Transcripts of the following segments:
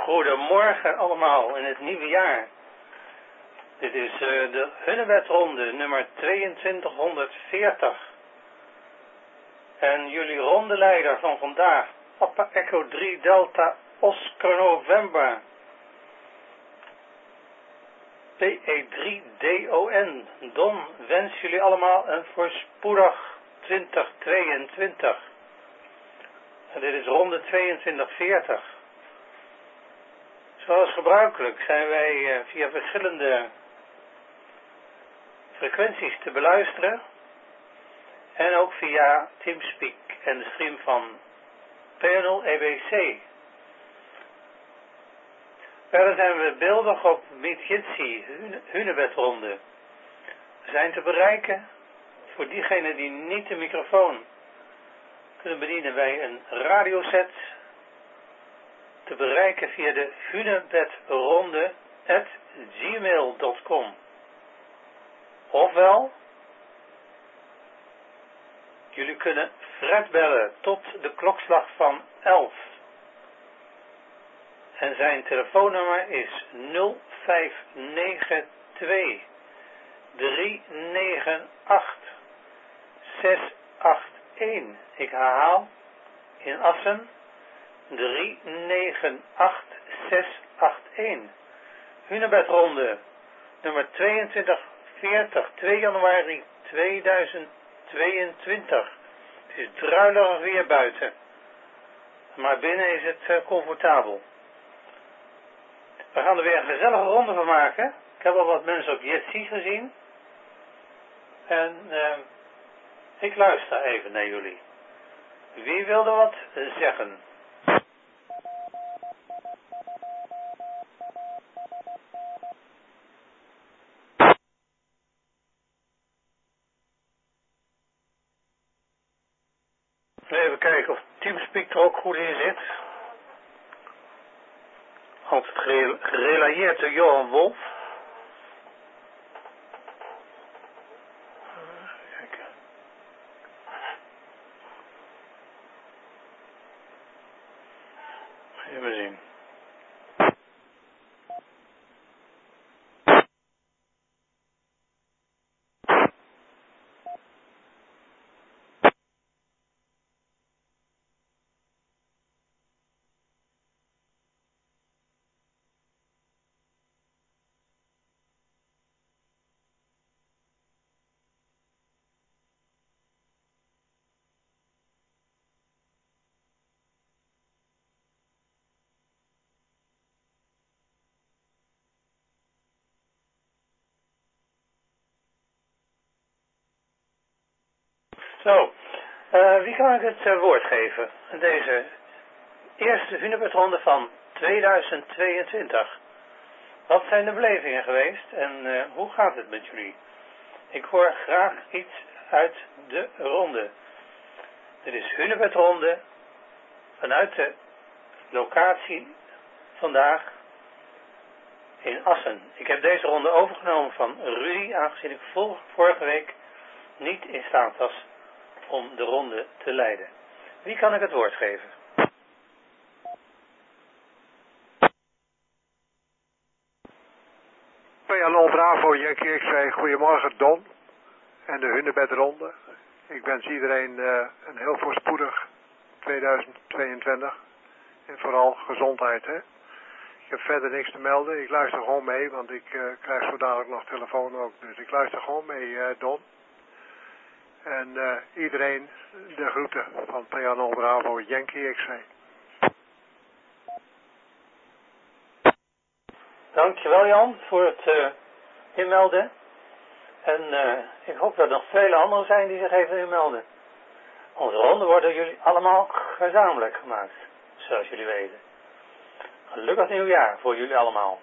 Goedemorgen allemaal in het nieuwe jaar. Dit is de Hunebedronde nummer 2240. En jullie rondeleider van vandaag, Papa Echo 3 Delta Oscar November. PE3DON. Don wens jullie allemaal een voorspoedig 2022. En dit is ronde 2240. Zoals gebruikelijk zijn wij via verschillende frequenties te beluisteren. En ook via Teamspeak en de stream van Panel EBC. Verder zijn we beeldig op Meet Jitsi, Hunebedronde. We zijn te bereiken voor diegenen die niet de microfoon kunnen bedienen bij een radioset. Te bereiken via de hunebedronde@gmail.com. Ofwel, jullie kunnen Fred bellen tot de klokslag van 11. En zijn telefoonnummer is 0592 398 681. Ik herhaal, in Assen 398 681. Hunebedronde nummer 2240, 2 januari 2022. Het is druilerig weer buiten, maar binnen is het comfortabel. We gaan er weer een gezellige ronde van maken. Ik heb al wat mensen op Jitsi gezien. En ik luister even naar jullie. Wie wilde wat zeggen? Even kijken of Teamspeak er ook goed in zit. Altijd gerelayeerd door Johan Wolf. Kijken. Even zien. Zo, wie kan ik het woord geven? Deze eerste Hunebedronde van 2022. Wat zijn de belevingen geweest en hoe gaat het met jullie? Ik hoor graag iets uit de ronde. Dit is Hunebedronde vanuit de locatie vandaag in Assen. Ik heb deze ronde overgenomen van Rudy, aangezien ik vorige week niet in staat was om de ronde te leiden. Wie kan ik het woord geven? Hallo Bravo, Yankee X-ray. Goedemorgen Don en de Hunebedronde. Ik wens iedereen een heel voorspoedig 2022 en vooral gezondheid. Hè? Ik heb verder niks te melden. Ik luister gewoon mee, want ik krijg zo dadelijk nog telefoon ook. Dus ik luister gewoon mee, Don. En iedereen de groeten van Piano Bravo, Yankee X-ray. Dankjewel Jan voor het inmelden. En ik hoop dat er nog vele anderen zijn die zich even inmelden. Onze ronden worden jullie allemaal gezamenlijk gemaakt, zoals jullie weten. Gelukkig nieuwjaar voor jullie allemaal.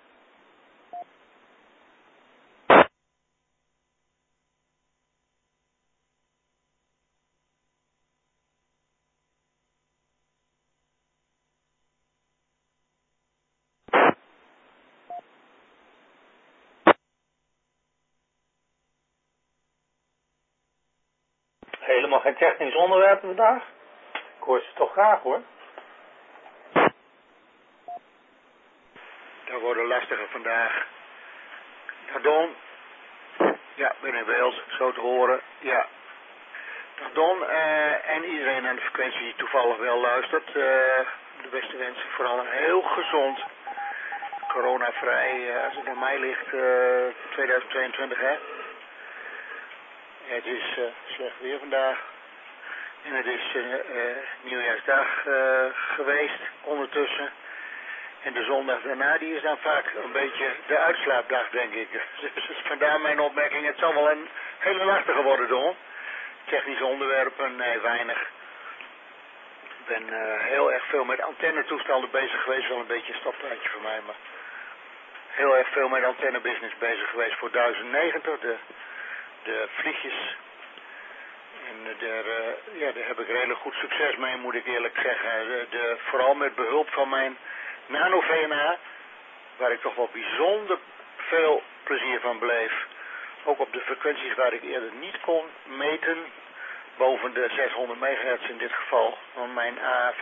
Helemaal geen technisch onderwerp vandaag. Ik hoor ze toch graag hoor. worden lastiger vandaag. Dag Don. Ja, ben in beeld, zo te horen. Ja. Dag Don en iedereen aan de frequentie die toevallig wel luistert. De beste wensen, vooral een heel gezond, coronavrij, als het aan mij ligt, 2022 hè. Het is slecht weer vandaag. En het is nieuwjaarsdag geweest ondertussen. En de zondag daarna die is dan vaak een beetje de uitslaapdag, denk ik. Dus vandaar mijn opmerking. Het zal wel een hele lastige worden, Don. Technische onderwerpen, nee, weinig. Ik ben heel erg veel met antennetoestanden bezig geweest. Wel een beetje een stapplaatje voor mij, maar heel erg veel met antennebusiness bezig geweest voor 1090. De vliegjes. En daar heb ik redelijk goed succes mee, moet ik eerlijk zeggen. Vooral met behulp van mijn nano-VNA, waar ik toch wel bijzonder veel plezier van beleef. Ook op de frequenties waar ik eerder niet kon meten, boven de 600 MHz in dit geval. Want mijn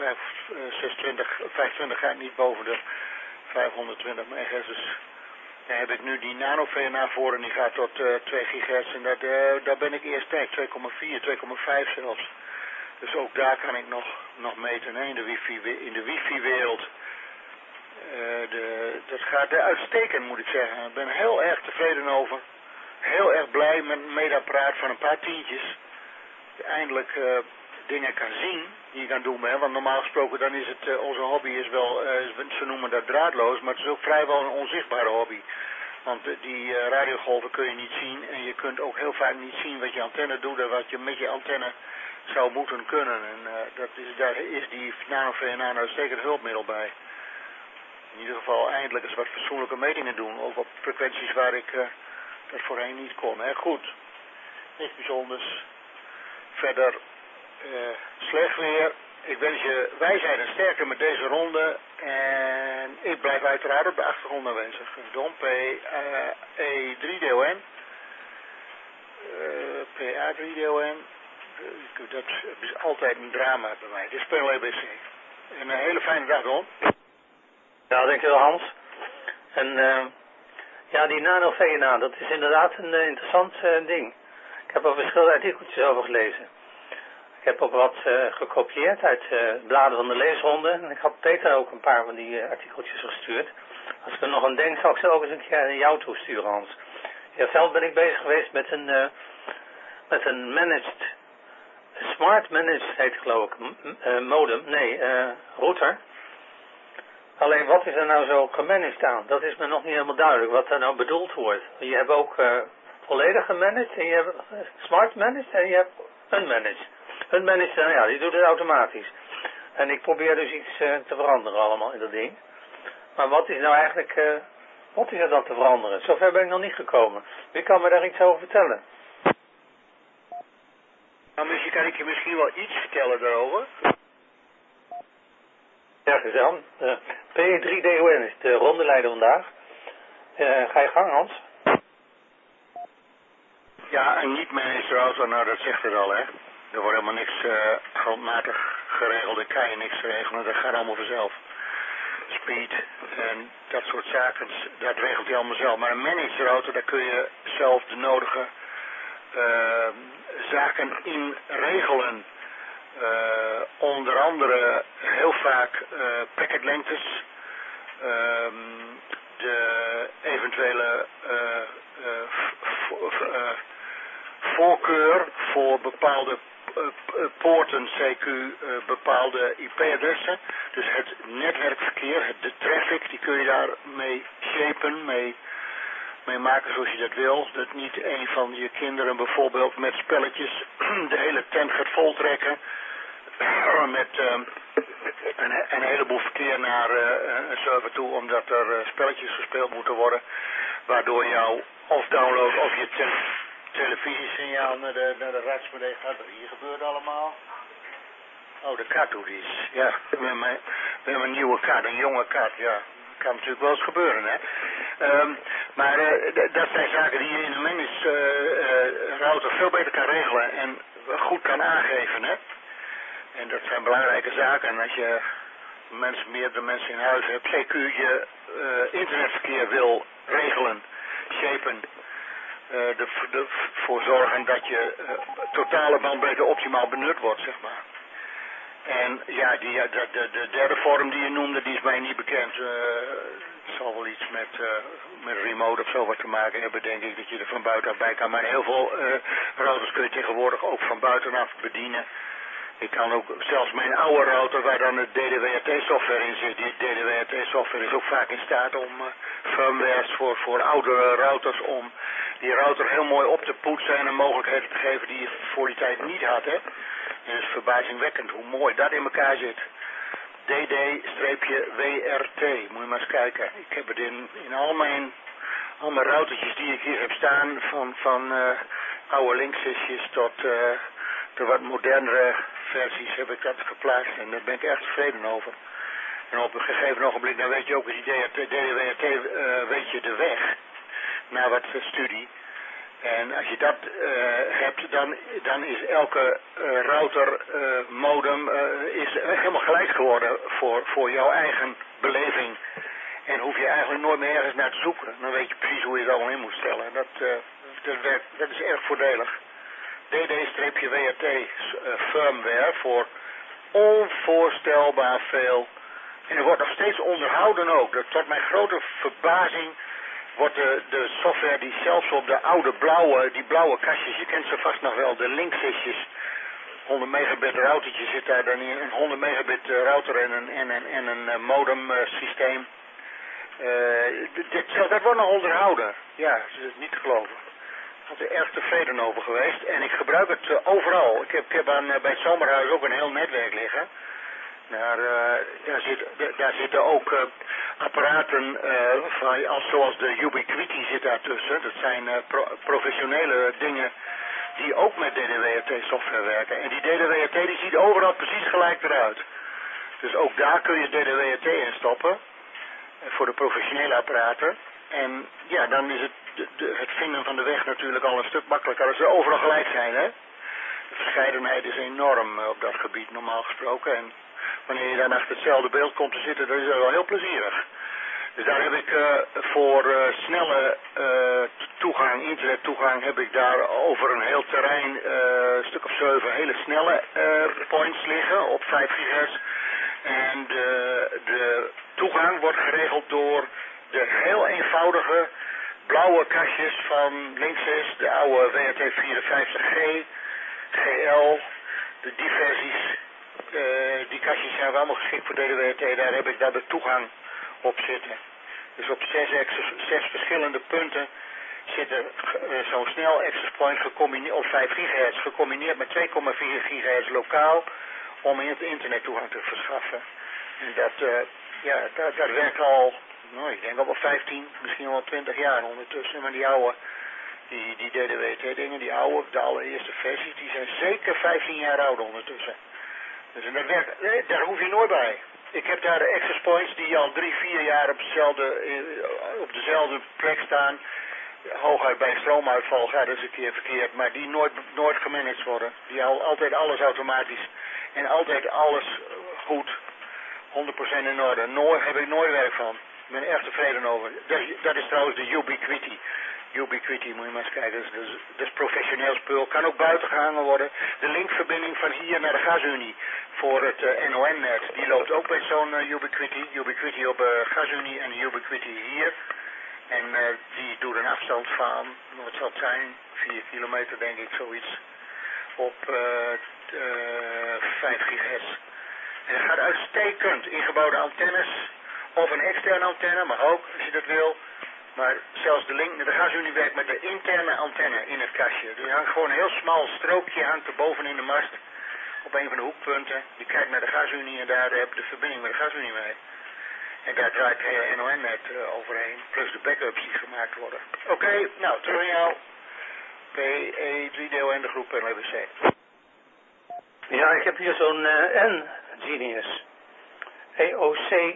A520 gaat niet boven de 520 MHz. Dus daar heb ik nu die nano-VNA voor en die gaat tot 2 GHz. En daar ben ik eerst bij, 2,4, 2,5 zelfs. Dus ook daar kan ik nog meten, hè, in de wifi-wereld. Dat gaat uitstekend, moet ik zeggen. Ik ben heel erg tevreden over. Heel erg blij met een meetapparaat van een paar tientjes. Eindelijk dingen kan zien die je kan doen. Hè? Want normaal gesproken dan is het, onze hobby is wel, ze noemen dat draadloos, maar het is ook vrijwel een onzichtbare hobby. Want die radiogolven kun je niet zien en je kunt ook heel vaak niet zien wat je antenne doet en wat je met je antenne zou moeten kunnen. En daar is die nano-VNA nou zeker een hulpmiddel bij. In ieder geval eindelijk eens wat fatsoenlijke metingen doen, ook op frequenties waar ik dat voorheen niet kon. Hè. Goed, niks bijzonders. Verder slecht weer. Ik wens je wijsheid en sterkte met deze ronde. En ik blijf uiteraard op de achtergrond aanwezig. Don P. E3DON. PA3DON. Dat is altijd een drama bij mij. Dit is Panel ABC. En een hele fijne dag, Don. Ja, dankjewel Hans. En ja, die nano-VNA, dat is inderdaad een interessant ding. Ik heb er verschillende artikeltjes over gelezen. Ik heb ook wat gekopieerd uit bladen van de leesronde. En ik had Peter ook een paar van die artikeltjes gestuurd. Als ik er nog aan denk, zal ik ze ook eens een keer naar jou toesturen, Hans. Ja, zelf ben ik bezig geweest met een managed, smart managed heet het geloof ik, modem, router. Alleen wat is er nou zo gemanaged aan? Dat is me nog niet helemaal duidelijk wat er nou bedoeld wordt. Je hebt ook volledig gemanaged en je hebt smart managed en je hebt unmanaged. Unmanaged, nou ja, die doet het automatisch. En ik probeer dus iets te veranderen allemaal in dat ding. Maar wat is nou eigenlijk, wat is er dan te veranderen? Zover ben ik nog niet gekomen. Wie kan me daar iets over vertellen? Nou, kan ik je misschien wel iets vertellen daarover? Ergens aan. P3DON is de rondeleider vandaag. Ga je gang, Hans? Ja, een niet-managed router, nou dat zegt het al, hè. Er wordt helemaal niks handmatig geregeld, er kan je niks regelen, dat gaat allemaal vanzelf. Speed en dat soort zaken, dat regelt hij allemaal zelf. Maar een managed router, daar kun je zelf de nodige zaken in regelen. Onder andere heel vaak packetlengtes, de eventuele voorkeur voor bepaalde poorten, CQ, bepaalde IP-adressen. Dus het netwerkverkeer, de traffic, die kun je daarmee shapen, mee maken zoals je dat wil. Dat niet een van je kinderen bijvoorbeeld met spelletjes de hele tent gaat voltrekken. Met een heleboel verkeer naar een server toe, omdat er spelletjes gespeeld moeten worden. Waardoor jou of download of je televisiesignaal naar de ratsmedee gaat. Wat hier gebeurt allemaal. Oh, de kat doet iets. Ja, we hebben een nieuwe kat, een jonge kat, ja. Kan natuurlijk wel eens gebeuren, hè. Maar dat zijn zaken die je in een managed router veel beter kan regelen en goed kan aangeven, hè. En dat zijn belangrijke zaken. En als je meerdere mensen in huis hebt, CQ je internetverkeer wil regelen, shapen, ervoor zorgen dat je totale bandbreedte optimaal benut wordt, zeg maar. En ja, de derde vorm die je noemde, die is mij niet bekend. Het zal wel iets met remote of zo wat te maken hebben, denk ik, dat je er van buitenaf bij kan. Maar heel veel routers kun je tegenwoordig ook van buitenaf bedienen. Ik kan ook, zelfs mijn oude router waar dan het DDWRT-software in zit, die DDWRT-software is ook vaak in staat om firmwares voor oudere routers, om die router heel mooi op te poetsen en een mogelijkheid te geven die je voor die tijd niet had, hè. En het is verbazingwekkend hoe mooi dat in elkaar zit. DD-WRT, moet je maar eens kijken. Ik heb het in al mijn routertjes die ik hier heb staan, van oude linksisjes tot de wat modernere versies heb ik dat geplaatst en daar ben ik echt tevreden over. En op een gegeven ogenblik, dan weet je ook, als die DDWRT weet je de weg naar wat studie. En als je dat hebt, dan is elke router modem is helemaal gelijk geworden voor jouw eigen beleving. En hoef je eigenlijk nooit meer ergens naar te zoeken. Dan weet je precies hoe je het allemaal in moet stellen. Dat is erg voordelig. DD-WRT firmware voor onvoorstelbaar veel. En er wordt nog steeds onderhouden ook. Tot mijn grote verbazing wordt de software die zelfs op de oude blauwe kastjes, je kent ze vast nog wel, de linksisjes, 100 megabit routertje zit daar dan in, een 100 megabit router en een modem systeem. Dat wordt nog onderhouden. Ja, dat is niet te geloven. Ik ben er erg tevreden over geweest en ik gebruik het overal. Ik heb bij het zomerhuis ook een heel netwerk liggen. Daar zitten ook apparaten zoals de Ubiquiti zit daartussen. Dat zijn professionele dingen die ook met DDWRT software werken. En die DDWRT die ziet overal precies gelijk eruit. Dus ook daar kun je DDWRT in stoppen. Voor de professionele apparaten. En ja, dan is het vinden van de weg natuurlijk al een stuk makkelijker als ze overal gelijk zijn, hè. De verscheidenheid is enorm op dat gebied normaal gesproken. En wanneer je dan achter hetzelfde beeld komt te zitten, dat is wel heel plezierig. Dus daar heb ik voor snelle toegang, internettoegang, heb ik daar over een heel terrein, een stuk of 7 hele snelle points liggen op 5 gigahertz. En de toegang wordt geregeld door de heel eenvoudige blauwe kastjes van Linksys, de oude WRT54G, GL, die versies. Die kastjes zijn allemaal geschikt voor DDWRT, daar heb ik dan de toegang op zitten. Dus op 6 verschillende punten zit er zo'n snel access point gecombineerd op 5 gigahertz, gecombineerd met 2,4 gigahertz lokaal, om in het internet toegang te verschaffen. En dat werkt al, ik denk al wel 15, misschien wel 20 jaar ondertussen. Maar die oude, die DDWRT dingen, de allereerste versies, die zijn zeker 15 jaar oud ondertussen. Dus dat werkt, daar hoef je nooit bij. Ik heb daar de access points die al 3-4 jaar op dezelfde plek staan. Hooguit bij stroomuitval gaat het eens een keer verkeerd, maar die nooit gemanaged worden. Die altijd alles automatisch en altijd alles goed, 100% in orde. Heb ik nooit werk van. Ik ben er erg tevreden over. Dat is trouwens de Ubiquiti. Ubiquiti, moet je maar eens kijken. Dat is professioneel spul. Kan ook buiten gehangen worden. De linkverbinding van hier naar de gasunie voor het NON-net, die loopt ook bij zo'n Ubiquiti. Ubiquiti op gasunie en Ubiquiti hier. En die doet een afstand van, wat zal het zijn, 4 kilometer denk ik, zoiets, op 5 gigahertz. En dat gaat uitstekend. Ingebouwde antennes, of een externe antenne, mag ook, als je dat wil. Maar zelfs de link naar de gasunie werkt met de interne antenne in het kastje. Dus er hangt gewoon een heel smal strookje hangt er boven in de mast, op een van de hoekpunten. Die kijkt naar de gasunie en daar heb je de verbinding met de gasunie mee. En daar draait het hele NON-net overheen, plus de backups die gemaakt worden. Oké, nou, terug aan jou. PE3DO en de groep NLBC. Ja, ik heb hier zo'n N-Genius. EOC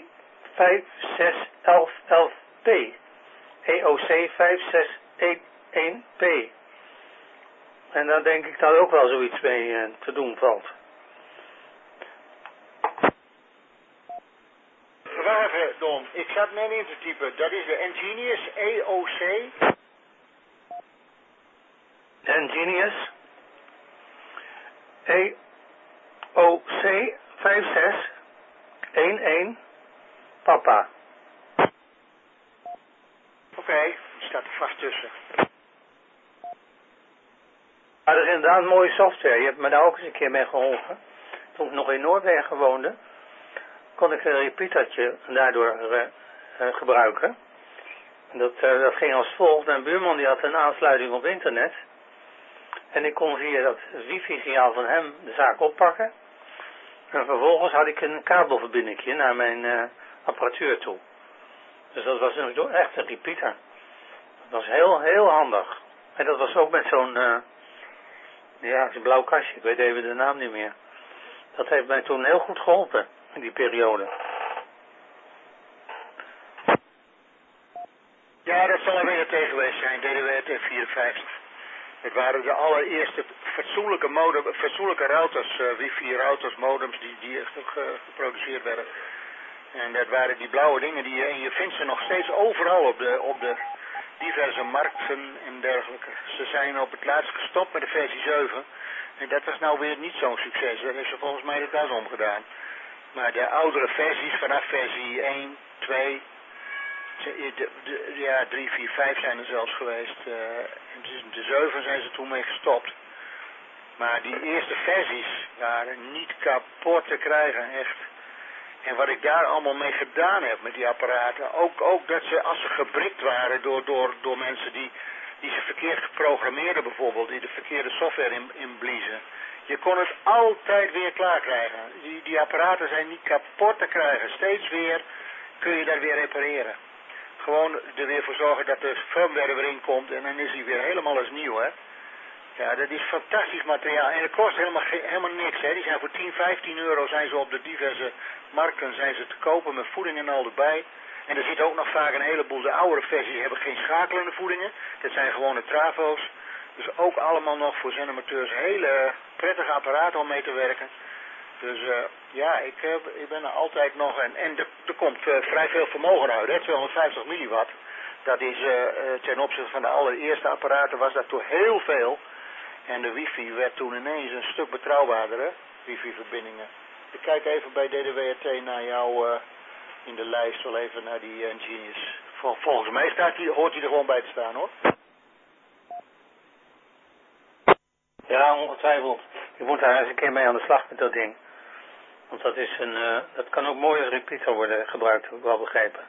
5611P. EOC 5611P. En daar denk ik dat ook wel zoiets mee te doen valt. Don. Ik zat net in te typen. Dat is de Engenius EOC. Engenius EOC 5611 Papa. Oké, staat er vast tussen. Maar dat is inderdaad mooie software. Je hebt me daar ook eens een keer mee geholpen. Toen ik nog in Noorwegen woonde, kon ik een repeatertje daardoor gebruiken. En dat ging als volgt. Mijn buurman die had een aansluiting op internet. En ik kon via dat wifi-signaal van hem de zaak oppakken. En vervolgens had ik een kabelverbinding naar mijn apparatuur toe. Dus dat was echt een repeater. Dat was heel, heel handig. En dat was ook met zo'n zo'n blauw kastje. Ik weet even de naam niet meer. Dat heeft mij toen heel goed geholpen in die periode. Ja, dat zal er weer tegen geweest zijn, DDWRT 54. Het waren de allereerste fatsoenlijke routers, wifi-routers, modems die echt geproduceerd werden. En dat waren die blauwe dingen en je vindt ze nog steeds overal op de diverse markten en dergelijke. Ze zijn op het laatst gestopt met de versie 7. En dat was nou weer niet zo'n succes. Dat heeft ze volgens mij de das omgedaan. Maar de oudere versies, vanaf versie 1, 2, 3, 4, 5 zijn er zelfs geweest. De 7 zijn ze toen mee gestopt. Maar die eerste versies waren niet kapot te krijgen, echt. En wat ik daar allemaal mee gedaan heb met die apparaten, ook dat ze, als ze gebrikt waren door mensen die ze verkeerd geprogrammeerden bijvoorbeeld, die de verkeerde software inbliezen. Je kon het altijd weer klaar krijgen. Die apparaten zijn niet kapot te krijgen. Steeds weer kun je daar weer repareren. Gewoon er weer voor zorgen dat de firmware erin komt en dan is hij weer helemaal als nieuw, hè. Ja, dat is fantastisch materiaal. En dat kost helemaal niks, hè. Die zijn voor 10, 15 euro zijn ze op de diverse markten zijn ze te kopen met voeding en al erbij. En er zit ook nog vaak een heleboel, de oudere versies hebben geen schakelende voedingen. Dat zijn gewone travo's. Dus ook allemaal nog voor zendamateurs hele prettige apparaten om mee te werken. Dus ja, ik ben er altijd nog. En er komt vrij veel vermogen uit, hè, 250 milliwatt. Dat is ten opzichte van de allereerste apparaten was dat toch heel veel. En de wifi werd toen ineens een stuk betrouwbaarder, hè, wifi-verbindingen. Ik kijk even bij DDWRT naar jou in de lijst, wel even naar die Engenius. Volgens mij hoort hij er gewoon bij te staan, hoor. Ja, ongetwijfeld. Je moet daar eens een keer mee aan de slag met dat ding. Want dat kan ook mooi als repeater worden gebruikt, heb ik wel begrepen.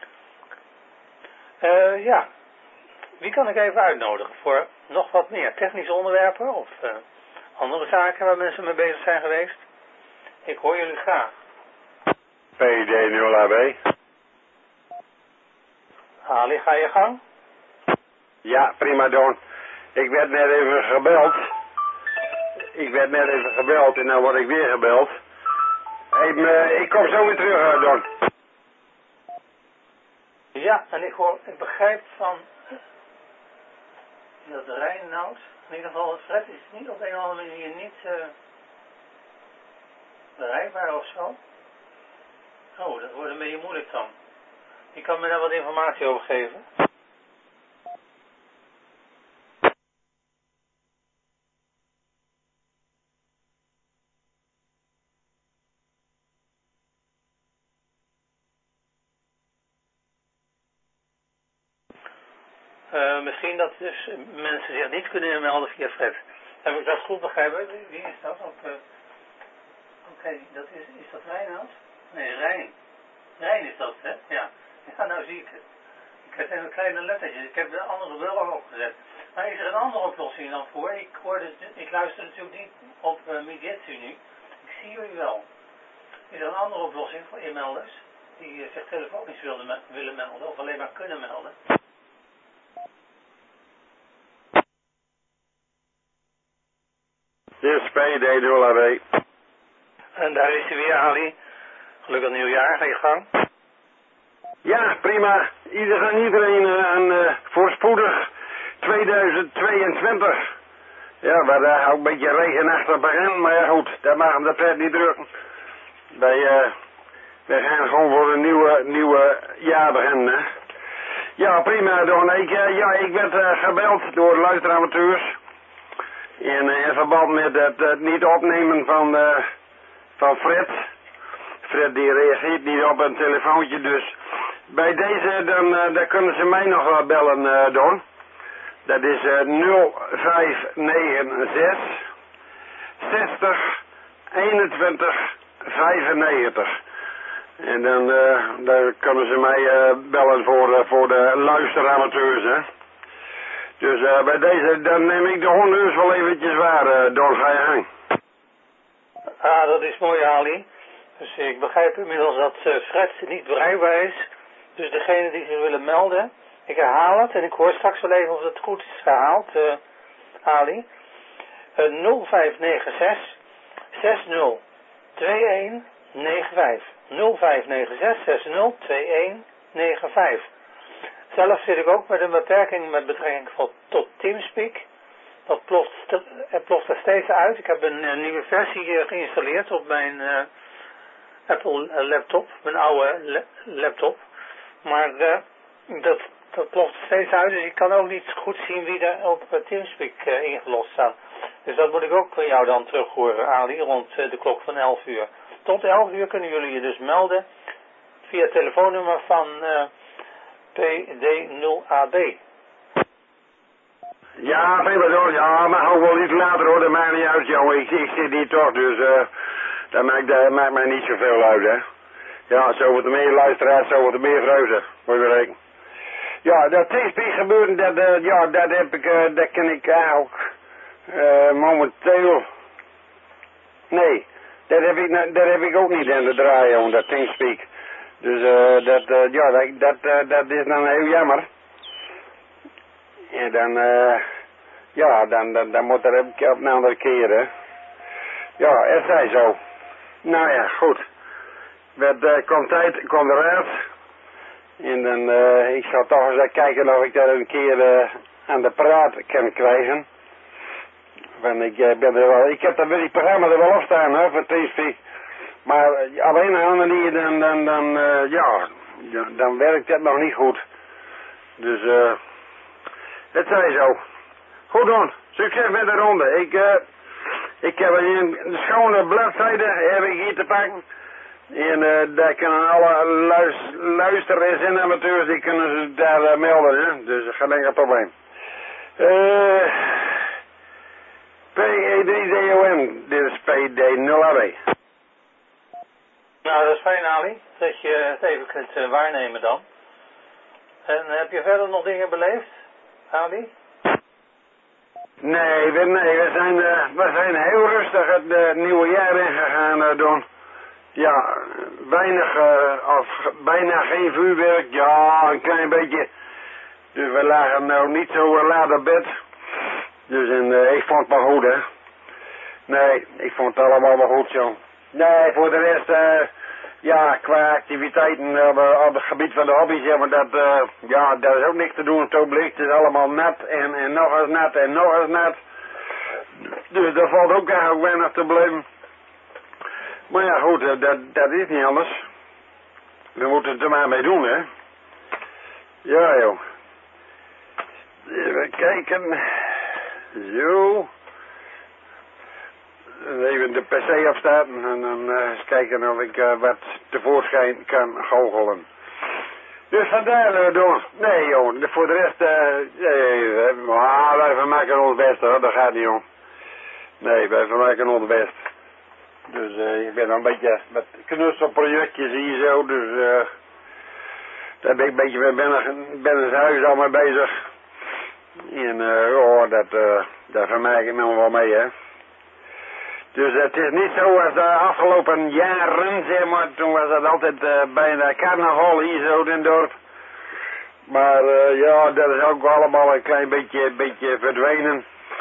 Ja, wie kan ik even uitnodigen voor nog wat meer technische onderwerpen of andere zaken waar mensen mee bezig zijn geweest? Ik hoor jullie graag. PD0AB. Ali, ga je gang? Ja, prima Don. Ik werd net even gebeld en dan word ik weer gebeld. Ik kom zo weer terug, Don. Ja, en ik begrijp van dat Reinoud, in ieder geval het Fred is niet op een of andere manier niet bereikbaar of zo. Oh, dat wordt een beetje moeilijk dan. Je kan me daar wat informatie over geven. Misschien dat dus mensen zich niet kunnen inmelden via Fred. Heb ik dat goed begrepen? Wie is dat? Oké, is dat Reinoud? Nee, Rijn. Rijn is dat, hè? Ja. Ja, nou zie ik het. Ik heb even kleine lettertjes. Ik heb de andere bril al opgezet. Maar is er een andere oplossing dan voor? Ik luister natuurlijk niet op Migetsu nu. Ik zie jullie wel. Is er een andere oplossing voor inmelders die zich telefonisch willen melden of alleen maar kunnen melden? Dit is PD0AB. En daar is hij weer, Ali. Gelukkig nieuwjaar, ga je gang. Ja, prima. Iedereen een voorspoedig 2022. Ja, we hadden ook een beetje regenachtig begin, maar ja goed, dat mag hem de pret niet drukken. We gaan gewoon voor een nieuwe jaar beginnen. Ja, prima, Don. Ik werd gebeld door luisteramateurs. In verband met het niet opnemen van Fred. Fred die reageert niet op een telefoontje, dus bij deze dan kunnen ze mij nog wel bellen, Don. Dat is 0596 60 21 95. En dan kunnen ze mij bellen voor de luisteramateurs, hè. Dus bij deze, dan neem ik de honneurs wel eventjes waar, Don, ga je gang. Ah, dat is mooi, Ali. Dus ik begrijp inmiddels dat Fred niet bereikbaar is. Dus degene die zich willen melden, ik herhaal het en ik hoor straks wel even of het goed is herhaald, Ali. 0596 60 2195. 0596 60 2195. Zelf zit ik ook met een beperking met betrekking tot Teamspeak. Dat ploft er steeds uit. Ik heb een nieuwe versie geïnstalleerd op mijn Apple laptop, mijn oude laptop. Maar dat ploft steeds uit, dus ik kan ook niet goed zien wie er op Teamspeak ingelogd staat. Dus dat moet ik ook van jou dan terug horen, Ali, rond de klok van 11 uur. Tot 11 uur kunnen jullie je dus melden via het telefoonnummer van PD0AB. Ja, prima hoor. Ja, maar ook wel iets later hoor. Dat maakt niet uit, jongen. Ik zit hier toch, dus dat maakt mij niet zoveel uit, hè. Ja, zo wordt er meer luisteraars, zo wordt er meer vreugde. Moet je bedenken. Ja, dat Teamspeak gebeuren, dat ken ik ook momenteel. Nee, dat heb ik ook niet in de draai, jongen, dat Teamspeak. Dus dat is dan heel jammer. En dan moet er op een andere keer, hè. Ja, het zij zo. Nou ja, goed. Komt tijd, komt eruit. En dan, ik zal toch eens kijken of ik dat een keer aan de praat kan krijgen. Want ik heb dat bij die programma er wel op staan, hè, voor Teamspeak. Maar op een of andere manier, dan werkt dat nog niet goed. Dus, het zij zo. Goed dan, succes met de ronde. Ik heb een schone bladzijde, heb ik hier te pakken. En daar kunnen alle luisteraars en amateurs, die kunnen ze daar melden, hè. Dus geen enkel probleem. PE3DON, dit is PD0AB. Nou, dat is fijn, Ali, dat je het even kunt waarnemen dan. En heb je verder nog dingen beleefd, Ali? Nee, we zijn heel rustig het nieuwe jaar ingegaan, Don. Ja, bijna geen vuurwerk, ja, een klein beetje. Dus we lagen nou niet zo laat op bed. Dus ik vond het wel goed, hè. Nee, ik vond het allemaal wel goed, zo. Nee, voor de rest, qua activiteiten op het gebied van de hobby, zeg maar, dat is ook niks te doen. Het ogenblik, het is allemaal nat en nog eens nat en nog eens nat. Dus daar valt ook eigenlijk weinig te blijven. Maar ja, goed, dat is niet anders. We moeten het er maar mee doen, hè. Ja, joh. Even kijken. Zo. Even de PC opstarten en dan eens kijken of ik wat tevoorschijn kan goochelen. Dus vandaar, Don. Nee, joh, voor de rest, wij vermaken ons best, hoor. Dat gaat niet, joh. Nee, wij vermaken ons best. Dus ik ben een beetje met knutselprojectjes hier zo, dus daar ben ik een beetje met Bennis huis al mee bezig. En daar vermaak ik me wel mee, hè. Dus het is niet zo als de afgelopen jaren, zeg maar, toen was het altijd bijna carnaval hier zo in het dorp. Maar dat is ook allemaal een klein beetje verdwenen.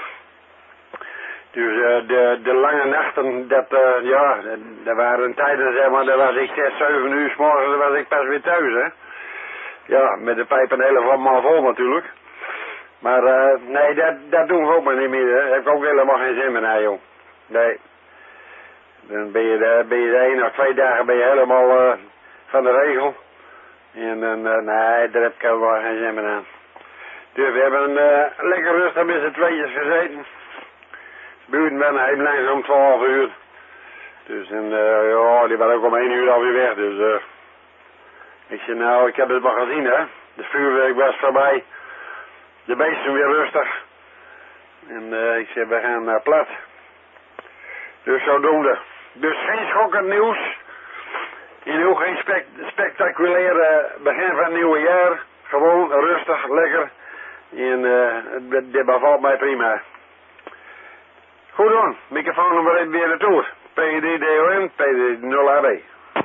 Dus de lange nachten, dat waren tijden, zeg maar, daar was ik 6, 7 uur 's morgens, dan was ik pas weer thuis, hè. Ja, met de pijpen helemaal vol natuurlijk. Maar nee, dat doen we ook maar niet meer, hè. Daar heb ik ook helemaal geen zin meer naar, joh. Nee. Dan ben je de 1 of 2 dagen ben je helemaal van de regel. En dan, nee, daar heb ik helemaal geen zin meer aan. Dus we hebben lekker rustig met z'n tweetjes gezeten. Buurten ben hij langs om 12 uur. Dus en ja, die waren ook om 1 uur alweer weg. Dus ik zei nou, ik heb het wel gezien hè. De vuurwerk was voorbij. De beesten weer rustig. En ik zei we gaan naar plat. Dus zodoende. Dus geen schokkend nieuws. En ook geen spectaculaire begin van het nieuwe jaar. Gewoon rustig, lekker. En dit bevalt mij prima. Goed dan, microfoonnummer even weer retour. PDDON, PD0AB.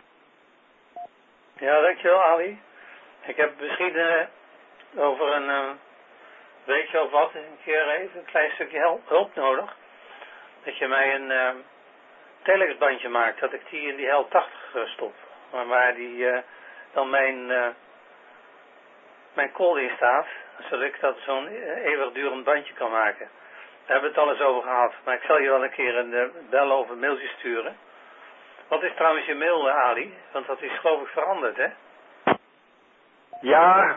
Ja, dankjewel Ali. Ik heb misschien over een weekje of wat een keer even een klein stukje hulp nodig. Dat je mij een telexbandje maakt, dat ik die in die L80 stop. Waar die dan mijn call in staat, zodat ik dat zo'n eeuwigdurend bandje kan maken. Daar hebben we het al eens over gehad, maar ik zal je wel een keer een bel of een mailtje sturen. Wat is trouwens je mail, Ali? Want dat is geloof ik veranderd, hè? Ja,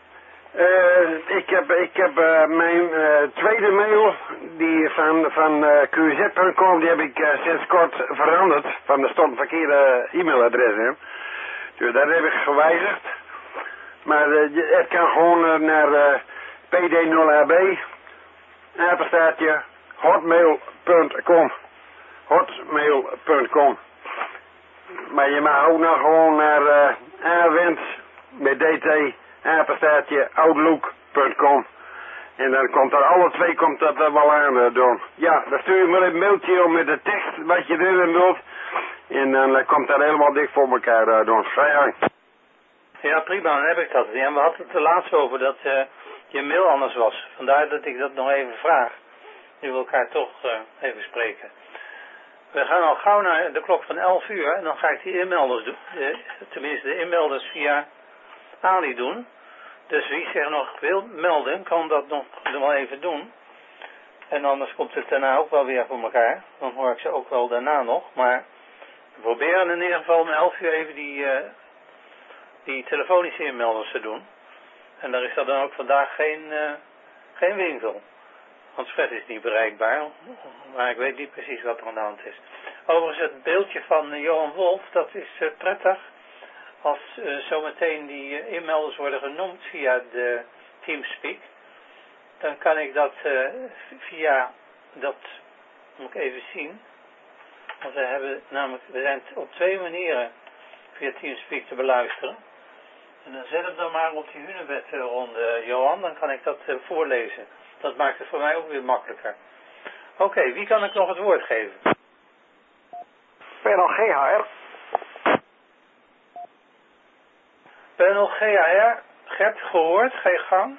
ik heb mijn tweede mail, die van QZ.com, die heb ik sinds kort veranderd. Van de stond verkeerde e-mailadres in. Dus dat heb ik gewijzigd. Maar het kan gewoon naar PD0AB, apenstaartje, hotmail.com. Hotmail.com. Maar je mag ook nog gewoon naar Awens met dt, apenstaartje, outlook.com. En dan komt er alle twee komt dat er wel aan doen. Ja, dan stuur je maar een mailtje om met de tekst wat je erin wilt. En dan komt dat helemaal dik voor elkaar doen. Vrij. Ja, prima, dan heb ik dat. Ja, we hadden het er laatst over dat je mail anders was. Vandaar dat ik dat nog even vraag. Nu we elkaar toch even spreken. We gaan al gauw naar de klok van 11 uur en dan ga ik die inmelders doen. Tenminste, de inmelders via Ali doen. Dus wie zich nog wil melden, kan dat nog wel even doen. En anders komt het daarna ook wel weer voor elkaar. Dan hoor ik ze ook wel daarna nog. Maar we proberen in ieder geval om 11 uur even die telefonische inmelders te doen. En daar is er dan ook vandaag geen winkel. Want Fred is niet bereikbaar. Maar ik weet niet precies wat er aan de hand is. Overigens het beeldje van Johan Wolf, dat is prettig. Als zometeen die inmelders worden genoemd via de Teamspeak. Dan kan ik dat via dat, moet ik even zien. Want we zijn op 2 manieren via Teamspeak te beluisteren. En dan zet hem dan maar op die hunebedronde, Johan, dan kan ik dat voorlezen. Dat maakt het voor mij ook weer makkelijker. Oké, wie kan ik nog het woord geven? Panel GHR. Panel GHR, Gert, gehoord, ga je gang.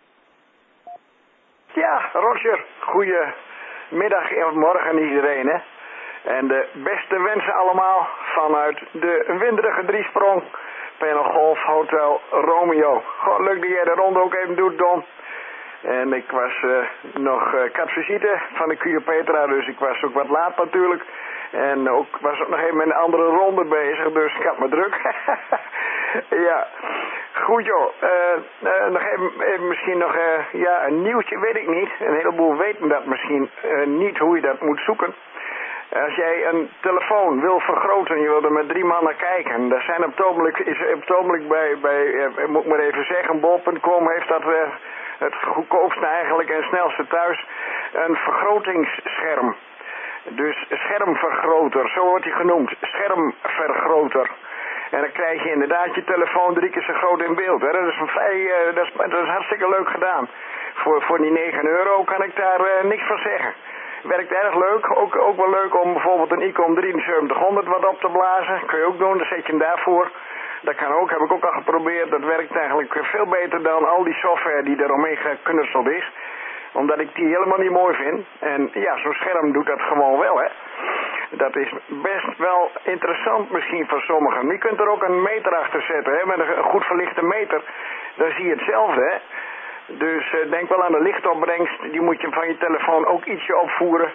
Ja, Roger, goedemiddag en morgen iedereen, hè. En de beste wensen allemaal vanuit de winderige driesprong. Panel Golf Hotel Romeo. Gewoon leuk dat jij de ronde ook even doet, Don. En ik was ik had visite van de Cure Petra, dus ik was ook wat laat natuurlijk. En was ook nog even met een andere ronde bezig, dus ik had me druk. Ja, goed joh. Nog even misschien nog een nieuwtje, weet ik niet. Een heleboel weten dat misschien niet hoe je dat moet zoeken. Als jij een telefoon wil vergroten en je wil er met 3 man naar kijken, daar zijn op het ogenblik bij moet ik maar even zeggen, bol.com heeft dat het goedkoopste eigenlijk en snelste thuis, een vergrotingsscherm. Dus schermvergroter, zo wordt hij genoemd, schermvergroter. En dan krijg je inderdaad je telefoon 3 keer zo groot in beeld. Hè. Dat is hartstikke leuk gedaan. Voor die €9 kan ik daar niks van zeggen. Werkt erg leuk. Ook wel leuk om bijvoorbeeld een Icon 7300 wat op te blazen. Kun je ook doen, dan zet je hem daarvoor. Dat kan ook, heb ik ook al geprobeerd. Dat werkt eigenlijk veel beter dan al die software die eromheen geknutseld is. Omdat ik die helemaal niet mooi vind. En ja, zo'n scherm doet dat gewoon wel, hè. Dat is best wel interessant misschien voor sommigen. Je kunt er ook een meter achter zetten, hè, met een goed verlichte meter. Dan zie je hetzelfde, hè. Dus denk wel aan de lichtopbrengst. Die moet je van je telefoon ook ietsje opvoeren.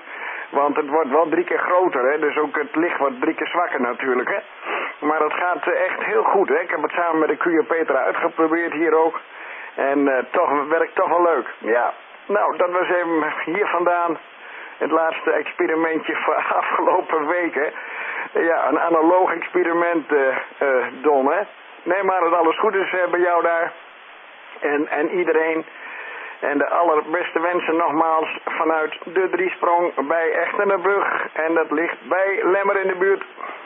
Want het wordt wel 3 keer groter, hè. Dus ook het licht wordt 3 keer zwakker natuurlijk, hè. Maar het gaat echt heel goed, hè. Ik heb het samen met de Cuya Petra uitgeprobeerd hier ook. En werkt toch wel leuk. Ja, nou, dat was even hier vandaan. Het laatste experimentje van afgelopen weken. Ja, een analoog experiment, Don, hè. Nee, maar dat alles goed is bij jou daar. En iedereen. En de allerbeste wensen nogmaals vanuit de Driesprong bij Echternebrug. En dat ligt bij Lemmer in de buurt.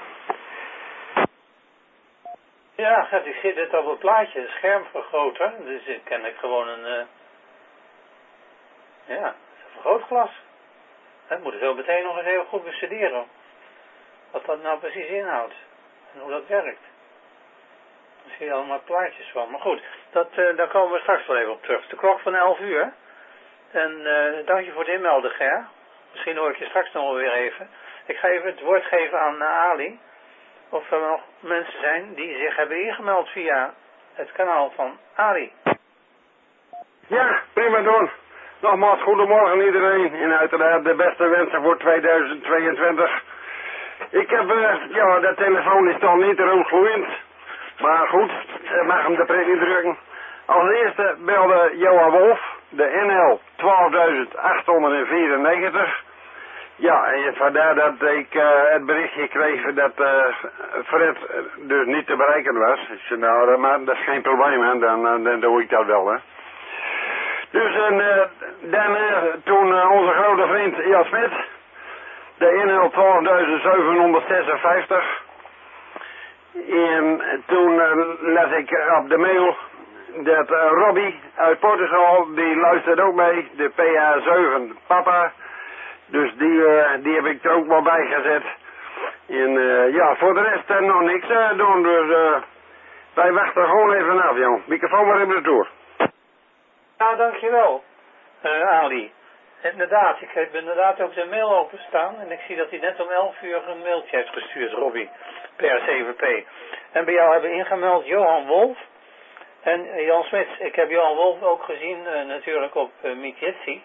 Ja, ik zit het op het plaatje, een schermvergroter. Dus ik ken ik gewoon een vergrootglas. Ik moet het zo meteen nog eens heel goed bestuderen. Wat dat nou precies inhoudt. En hoe dat werkt. Daar zie je allemaal plaatjes van. Maar goed, daar komen we straks wel even op terug. De klok van 11 uur. En dank je voor het inmelden, Ger. Misschien hoor ik je straks nog wel weer even. Ik ga even het woord geven aan Ali. Of er nog mensen zijn die zich hebben ingemeld via het kanaal van Ali. Ja, prima Don. Nogmaals, goedemorgen iedereen. En uiteraard de beste wensen voor 2022. Ik heb, de telefoon is toch niet roodgloeiend. Maar goed, mag hem de pret niet drukken. Als eerste belde Johan Wolf, de NL 12.894. Ja, en vandaar dat ik het berichtje kreeg dat Fred dus niet te bereiken was. Ik zei, nou, maar dat is geen probleem, hè. Dan doe ik dat wel, hè. Dus dan toen onze grote vriend Jan Smit, de NL 12.756. En toen las ik op de mail dat Robbie uit Portugal, die luistert ook mee, de PA7 papa. Dus die heb ik er ook wel bij gezet. En voor de rest nog niks doen, dus wij wachten gewoon even af, jong. Microfoon maar even de toer. Nou, dankjewel, Ali. Inderdaad, ik heb inderdaad ook de mail openstaan en ik zie dat hij net om 11 uur een mailtje heeft gestuurd, Robbie, PR7P. En bij jou hebben ingemeld Johan Wolf en Jan Smits. Ik heb Johan Wolf ook gezien natuurlijk op Meet Jitsi.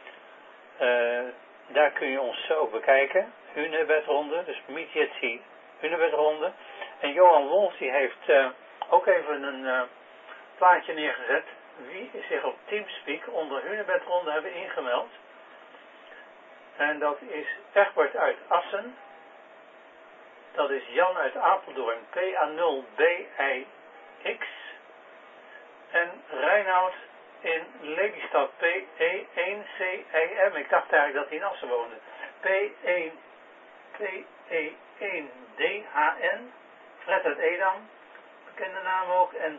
Daar kun je ons ook bekijken, Hunebedronde, dus Meet Jitsi, Hunebedronde. En Johan Wolf die heeft ook even een plaatje neergezet. Wie zich op Teamspeak onder Hunebedronde hebben ingemeld. En dat is Egbert uit Assen. Dat is Jan uit Apeldoorn, PA0BIX. En Reinoud in Lelystad, PE1CIM. Ik dacht eigenlijk dat hij in Assen woonde. PE1DHN. Fred uit Edam, bekende naam ook. En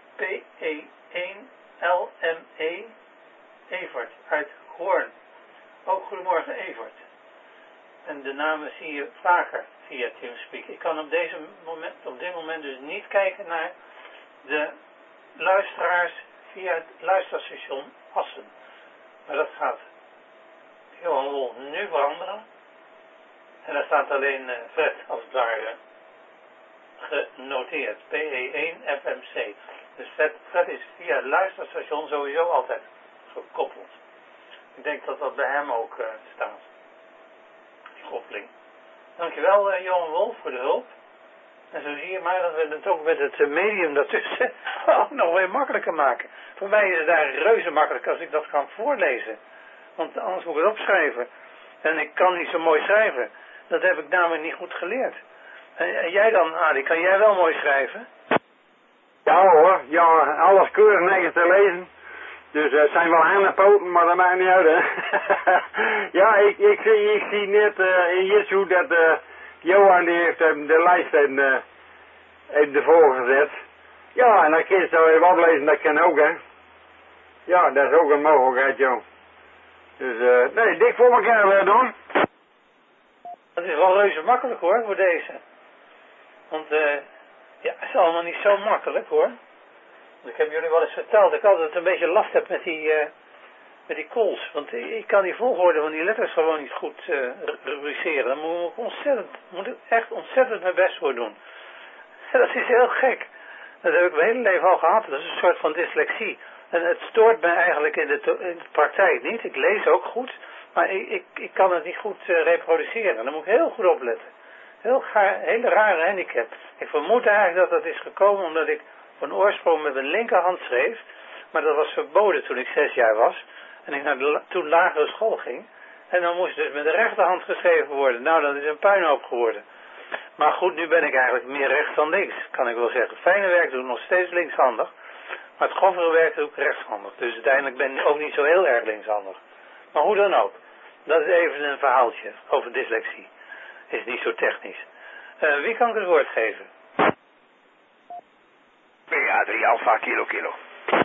PE1LME. Evert uit Hoorn. Ook goedemorgen Evert. En de namen zie je vaker via Teamspeak. Ik kan op dit moment dus niet kijken naar de luisteraars via het luisterstation Assen. Maar dat gaat heel nu veranderen. En daar staat alleen Fred als het ware genoteerd. PE1FMC. Dus Fred is via het luisterstation sowieso altijd gekoppeld. Ik denk dat dat bij hem ook staat. Die koppeling. Dankjewel Johan Wolf voor de hulp. En zo zie je maar dat we het ook met het medium daartussen ook nog weer makkelijker maken. Voor mij is het daar reuze makkelijk als ik dat kan voorlezen. Want anders moet ik het opschrijven. En ik kan niet zo mooi schrijven. Dat heb ik namelijk niet goed geleerd. En jij dan, Ali, kan jij wel mooi schrijven? Ja hoor, ja, alles keurig netjes te lezen. Dus het zijn wel handenpoten, maar dat maakt niet uit, hè. Ja, ik zie net in Jitsu dat Johan die heeft de lijst in ervoor gezet. Ja, en dan kun je zo even oplezen, dat kan ook, hè. Ja, dat is ook een mogelijkheid, joh. Dus, nee, dik voor elkaar weer doen. Dat is wel reuze makkelijk, hoor, voor deze. Want, het is allemaal niet zo makkelijk, hoor. Ik heb jullie wel eens verteld dat ik altijd een beetje last heb met die calls. Want ik kan die volgorde van die letters gewoon niet goed rubriceren. Daar moet ik echt ontzettend mijn best voor doen. En dat is heel gek. Dat heb ik mijn hele leven al gehad. Dat is een soort van dyslexie. En het stoort mij eigenlijk in de praktijk niet. Ik lees ook goed. Maar ik kan het niet goed reproduceren. Daar moet ik heel goed opletten. Hele rare handicap. Ik vermoed eigenlijk dat is gekomen omdat ik van oorsprong met mijn linkerhand schreef. Maar dat was verboden toen ik 6 jaar was. En ik naar de toen lagere school ging. En dan moest dus met de rechterhand geschreven worden. Nou, dat is een puinhoop geworden. Maar goed, nu ben ik eigenlijk meer rechts dan links, kan ik wel zeggen. Fijne werk doe ik nog steeds linkshandig. Maar het grovere werk doe ik rechtshandig. Dus uiteindelijk ben ik ook niet zo heel erg linkshandig. Maar hoe dan ook. Dat is even een verhaaltje over dyslexie. Is niet zo technisch. Wie kan ik het woord geven? PA3 Alpha Kilo Kilo.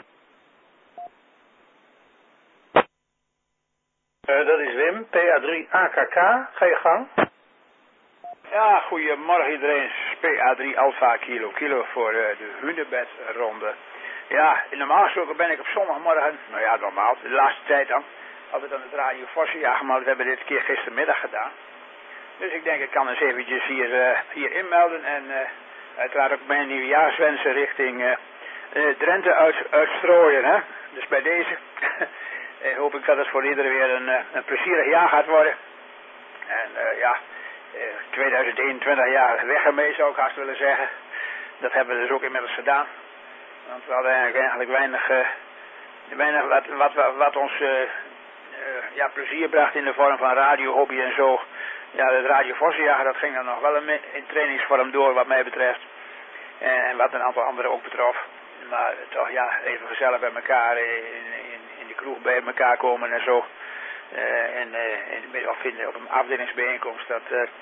Dat is Wim, PA3 AKK. Ga je gang. Ja, goedemorgen iedereen. PA3 Alpha Kilo Kilo voor de Hunebedronde. Ja, normaal gesproken ben ik op zondagmorgen, nou ja, normaal, de laatste tijd dan, altijd aan het Radio Vossenjagen, maar we hebben dit keer gistermiddag gedaan. Dus ik denk, ik kan eens eventjes hier inmelden en uiteraard ook mijn nieuwjaarswensen richting Drenthe uitstrooien, hè. Dus bij deze hoop ik dat het voor iedereen weer een plezierig jaar gaat worden. En 2021 jaar weg ermee, zou ik haast willen zeggen. Dat hebben we dus ook inmiddels gedaan. Want we hadden eigenlijk weinig wat ons plezier bracht in de vorm van radiohobby en zo. Ja, het Radio Vossenjagen, dat ging dan nog wel in trainingsvorm door wat mij betreft. En wat een aantal anderen ook betrof. Maar toch ja, even gezellig bij elkaar in de kroeg bij elkaar komen en zo. Op een afdelingsbijeenkomst.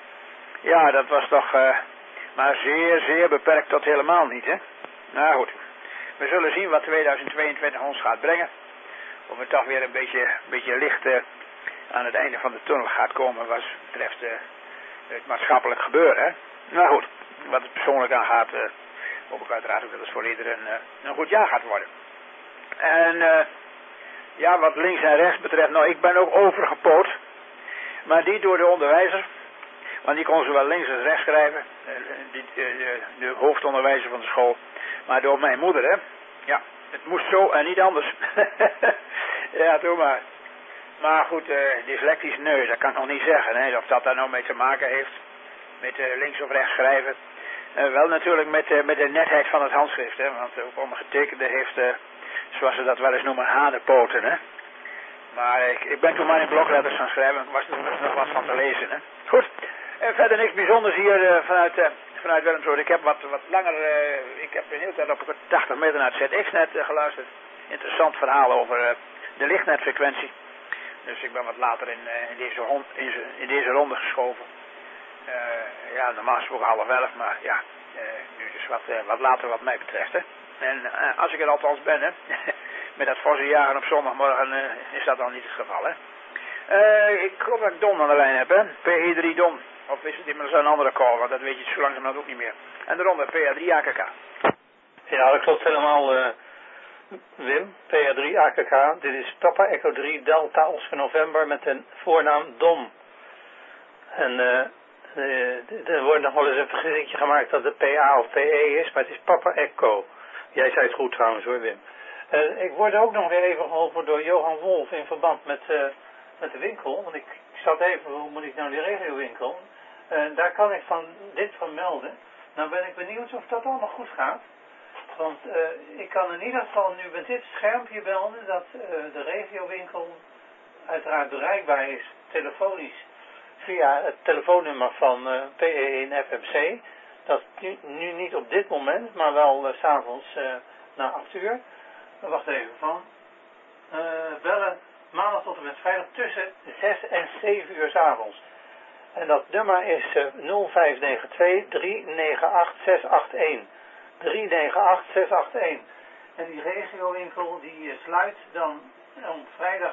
Dat was toch maar zeer, zeer beperkt tot helemaal niet, hè. Nou goed, we zullen zien wat 2022 ons gaat brengen. Of het toch weer een beetje licht aan het einde van de tunnel gaat komen wat betreft het maatschappelijk gebeuren, hè. Nou goed, wat het persoonlijk aangaat, hoop ik uiteraard ook dat het voor iedereen een goed jaar gaat worden. En wat links en rechts betreft, nou ik ben ook overgepoot, maar niet door de onderwijzer, want die kon zowel links als rechts schrijven, de hoofdonderwijzer van de school, maar door mijn moeder, hè. Ja, het moest zo en niet anders. Ja, doe maar. Maar goed, dyslectisch, nee, dat kan ik nog niet zeggen, hè, of dat daar nou mee te maken heeft, met links of rechts schrijven. Wel natuurlijk met de netheid van het handschrift, hè, want ook ondergetekende heeft, zoals ze dat wel eens noemen, hanenpoten, hè. Maar ik ben toen maar in blokletters gaan schrijven, er was nog wat van te lezen, hè. Goed, en verder niks bijzonders hier vanuit Willemsrood. Ik heb wat langer, ik heb een hele tijd op 80 meter naar het ZX-net geluisterd. Interessant verhaal over de lichtnetfrequentie. Dus ik ben wat later in deze ronde geschoven. Normaal gesproken 10:30, maar ja, nu dus wat later wat mij betreft, hè. En als ik er althans ben, hè, met dat Vossenjagen op zondagmorgen is dat dan niet het geval, hè. Ik geloof dat ik Don aan de lijn heb, hè. PE3 Don. Of is het inmiddels een andere call, want dat weet je zo langzamerhand ook niet meer. En de ronde PA3 AKK. Ja, dat klopt helemaal, Wim. PA3 AKK. Dit is Papa Echo 3 Delta Oscar November met een voornaam Don. En er wordt nog wel eens een vergissingje gemaakt dat het PA of PE is, maar het is Papa Echo. Jij zei het goed trouwens hoor, Wim. Ik word ook nog weer even geholpen door Johan Wolf in verband met de winkel. Want ik zat even, hoe moet ik nou die regiowinkel? Daar kan ik dit van melden. Nou ben ik benieuwd of dat allemaal goed gaat. Want ik kan in ieder geval nu met dit schermpje melden dat de regiowinkel uiteraard bereikbaar is, telefonisch, via het telefoonnummer van PE1 FMC. Dat nu niet op dit moment, maar wel 's avonds na 8 uur. Wacht even van. Bellen maandag tot en met vrijdag tussen 6 en 7 uur 's avonds. En dat nummer is 0592 398 681. 398 681. En die regiowinkel die sluit dan om vrijdag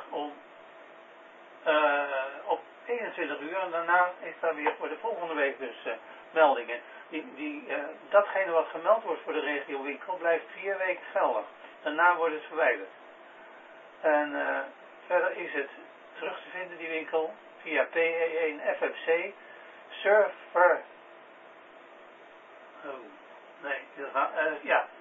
op 21 uur. En daarna is daar weer voor de volgende week dus meldingen. Datgene wat gemeld wordt voor de regiowinkel blijft 4 weken geldig. Daarna wordt het verwijderd. En verder is het terug te vinden, die winkel, via PE1 FMC server.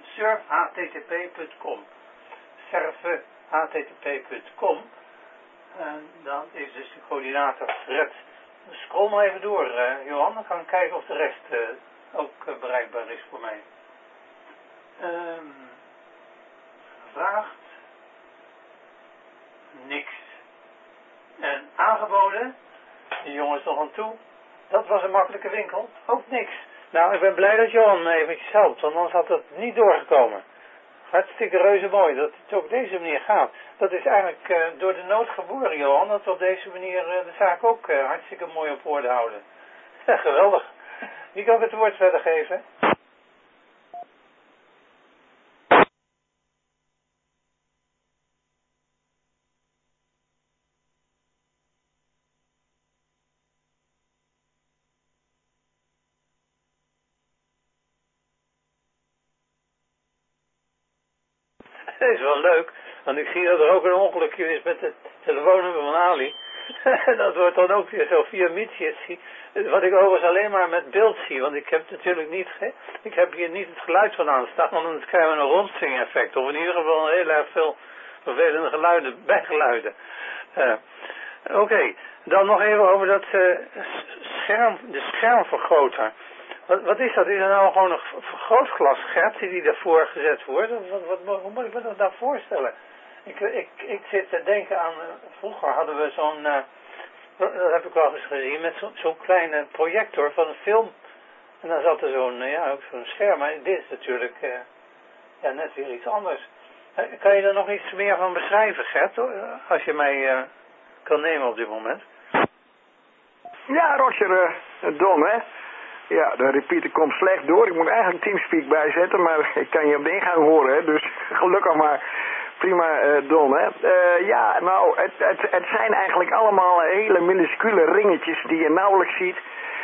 surf http.com. Serve http.com. En dan is dus de coördinator Fred. Scroll maar even door, Johan. Dan kan ik kijken of de rest ook bereikbaar is voor mij. Gevraagd. Niks. En aangeboden. Die jongen is nog aan toe. Dat was een makkelijke winkel. Ook niks. Nou, ik ben blij dat Johan me eventjes helpt. Want anders had het niet doorgekomen. Hartstikke reuze mooi dat het op deze manier gaat. Dat is eigenlijk door de nood geboren, Johan. Dat we op deze manier de zaak ook hartstikke mooi op orde houden. Ja, geweldig. Wie kan ik het woord verder geven? Dat is wel leuk, want ik zie dat er ook een ongelukje is met het telefoonnummer van Ali. Dat wordt dan ook weer zo via Mietjes. Wat ik overigens alleen maar met beeld zie, want ik heb natuurlijk niet, ik heb hier niet het geluid van aanstaan, want dan krijgen we een rondzing-effect. Of in ieder geval heel erg veel vervelende geluiden, bijgeluiden. Oké, dan nog even over dat de schermvergroter. Wat is dat? Is dat nou gewoon een vergrootglas, Gert, die daarvoor gezet wordt? Hoe moet ik me dat nou voorstellen? Ik zit te denken aan, vroeger hadden we zo'n, dat heb ik wel eens gezien, met zo'n kleine projector van een film. En dan zat er ook zo'n scherm. Maar dit is natuurlijk net weer iets anders. Kan je er nog iets meer van beschrijven, Gert? Als je mij kan nemen op dit moment. Ja, Roger, Don, hè. Ja, de repeater komt slecht door. Ik moet eigenlijk Teamspeak bijzetten, maar ik kan je op de ingang horen, hè. Dus gelukkig maar. Prima, Don, hè. Ja, nou, het zijn eigenlijk allemaal hele minuscule ringetjes die je nauwelijks ziet.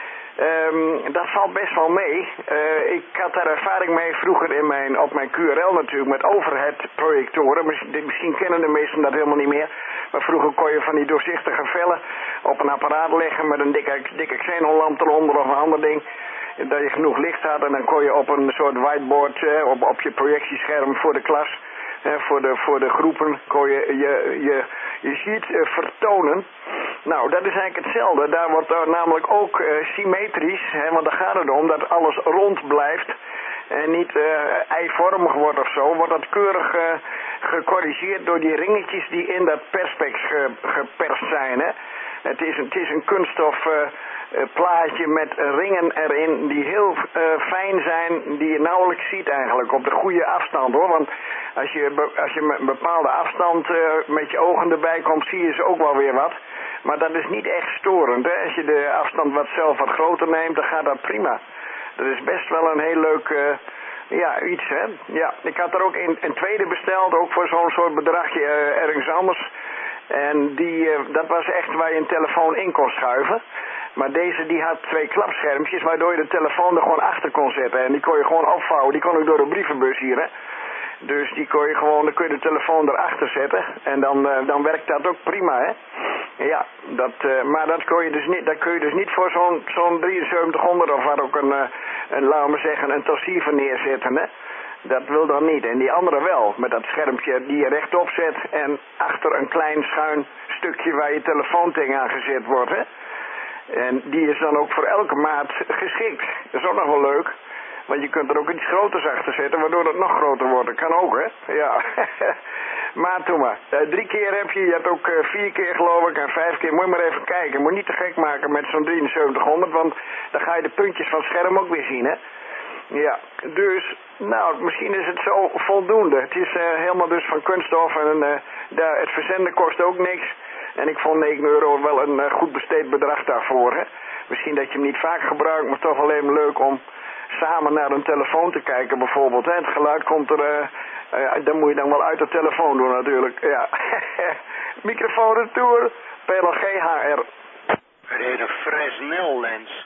Dat valt best wel mee. Ik had daar ervaring mee vroeger op mijn QRL natuurlijk met overhead projectoren. Misschien kennen de meesten dat helemaal niet meer. Maar vroeger kon je van die doorzichtige vellen op een apparaat leggen met een dikke xenonlamp eronder of een ander ding. Dat je genoeg licht had en dan kon je op een soort whiteboard op je projectiescherm voor de klas, voor de groepen, kon je sheet vertonen. Nou, dat is eigenlijk hetzelfde. Daar wordt namelijk ook symmetrisch, want daar gaat het om dat alles rond blijft en niet eivormig wordt of zo. Wordt dat keurig gecorrigeerd door die ringetjes die in dat perspex geperst zijn. Hè. Het is een kunststof plaatje met ringen erin die heel fijn zijn, die je nauwelijks ziet eigenlijk, op de goede afstand hoor. Want als je met een bepaalde afstand met je ogen erbij komt, zie je ze ook wel weer wat. Maar dat is niet echt storend. Hè? Als je de afstand zelf wat groter neemt, dan gaat dat prima. Dat is best wel een heel leuk iets. Hè? Ja, ik had er ook een tweede besteld, ook voor zo'n soort bedragje ergens anders. En dat was echt waar je een telefoon in kon schuiven. Maar deze die had 2 klapschermpjes, waardoor je de telefoon er gewoon achter kon zetten. En die kon je gewoon opvouwen. Die kon ook door de brievenbus hier, hè. Dus dan kun je de telefoon erachter zetten. En dan werkt dat ook prima, hè. Ja, maar dat kun je dus niet voor zo'n 7300 of wat ook laten we maar zeggen, een transceiver neerzetten, hè. Dat wil dan niet. En die andere wel, met dat schermpje die je rechtop zet en achter een klein schuin stukje waar je telefoon tegen gezet wordt, hè. En die is dan ook voor elke maat geschikt. Dat is ook nog wel leuk. Want je kunt er ook iets groters achter zetten, waardoor het nog groter wordt. Dat kan ook, hè? Ja. Maar doe maar. 3 keer heb je hebt ook 4 keer geloof ik en 5 keer. Moet je maar even kijken. Moet niet te gek maken met zo'n 7300, want dan ga je de puntjes van het scherm ook weer zien, hè? Ja, dus, nou, misschien is het zo voldoende. Het is helemaal dus van kunststof en het verzenden kost ook niks. En ik vond 9 euro wel een goed besteed bedrag daarvoor, hè. Misschien dat je hem niet vaak gebruikt, maar toch alleen leuk om samen naar een telefoon te kijken bijvoorbeeld. Hè. Het geluid komt er, dat moet je dan wel uit de telefoon doen natuurlijk. Ja. Microfoon retour, PLG HR. Het heet een Fresnel lens.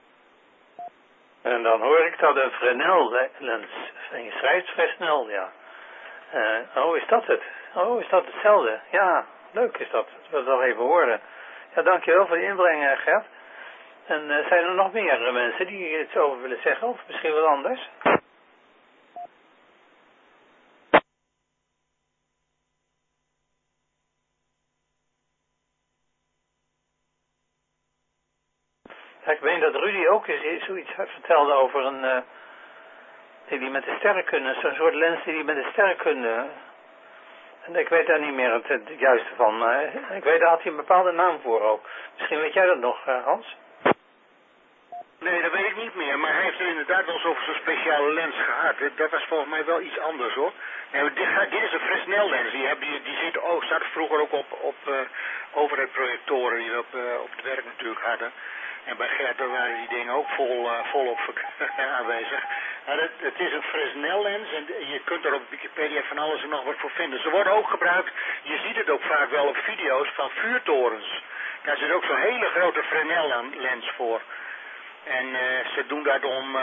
En dan hoor ik dat een Fresnel lens. En je schrijft Fresnel, ja. Is dat het? Is dat hetzelfde? Ja, leuk is dat. Dat we dat even horen. Ja, dankjewel voor de inbreng, Gert. En zijn er nog meer mensen die iets over willen zeggen? Of misschien wat anders? Ja, ik weet dat Rudy ook eens zoiets vertelde over een... die met de sterrenkunde, zo'n soort lens die met de sterrenkunde... En ik weet daar niet meer het juiste van, maar ik weet, daar had hij een bepaalde naam voor ook. Misschien weet jij dat nog, Hans? Nee, dat weet ik niet meer, maar hij heeft er inderdaad wel eens over zo'n speciale lens gehad. Dat was volgens mij wel iets anders, hoor. Nee, dit is een Fresnel lens, die zit ook, staat vroeger ook op overheidprojectoren die we op het werk natuurlijk hadden. En bij Gert waren die dingen ook volop aanwezig. Maar het is een Fresnel lens en je kunt er op Wikipedia van alles en nog wat voor vinden. Ze worden ook gebruikt, je ziet het ook vaak wel op video's van vuurtorens. Daar zit ook zo'n hele grote Fresnel lens voor. En ze doen dat om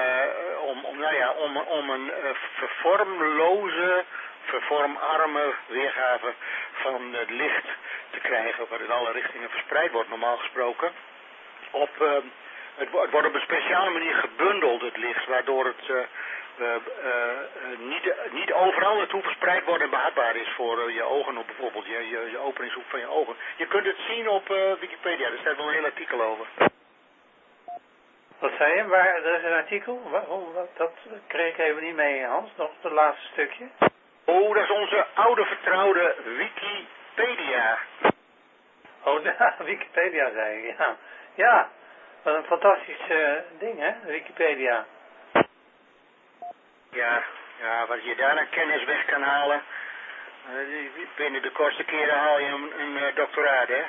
een vervormloze, vervormarme weergave van het licht te krijgen, wat in alle richtingen verspreid wordt, normaal gesproken. Het wordt op een speciale manier gebundeld, het licht, waardoor het niet overal naartoe verspreid wordt en behapbaar is voor je ogen, of bijvoorbeeld je openingshoek van je ogen. Je kunt het zien op Wikipedia, er staat wel een heel artikel over. Wat zei je? Er is een artikel? Dat kreeg ik even niet mee, Hans. Nog het laatste stukje. Oh, dat is onze oude vertrouwde Wikipedia. Oh, Wikipedia zei je, ja. Ja, wat een fantastisch ding, hè, Wikipedia. Ja, wat je daar aan kennis weg kan halen. Binnen de kortste keren haal je een doctoraat, hè.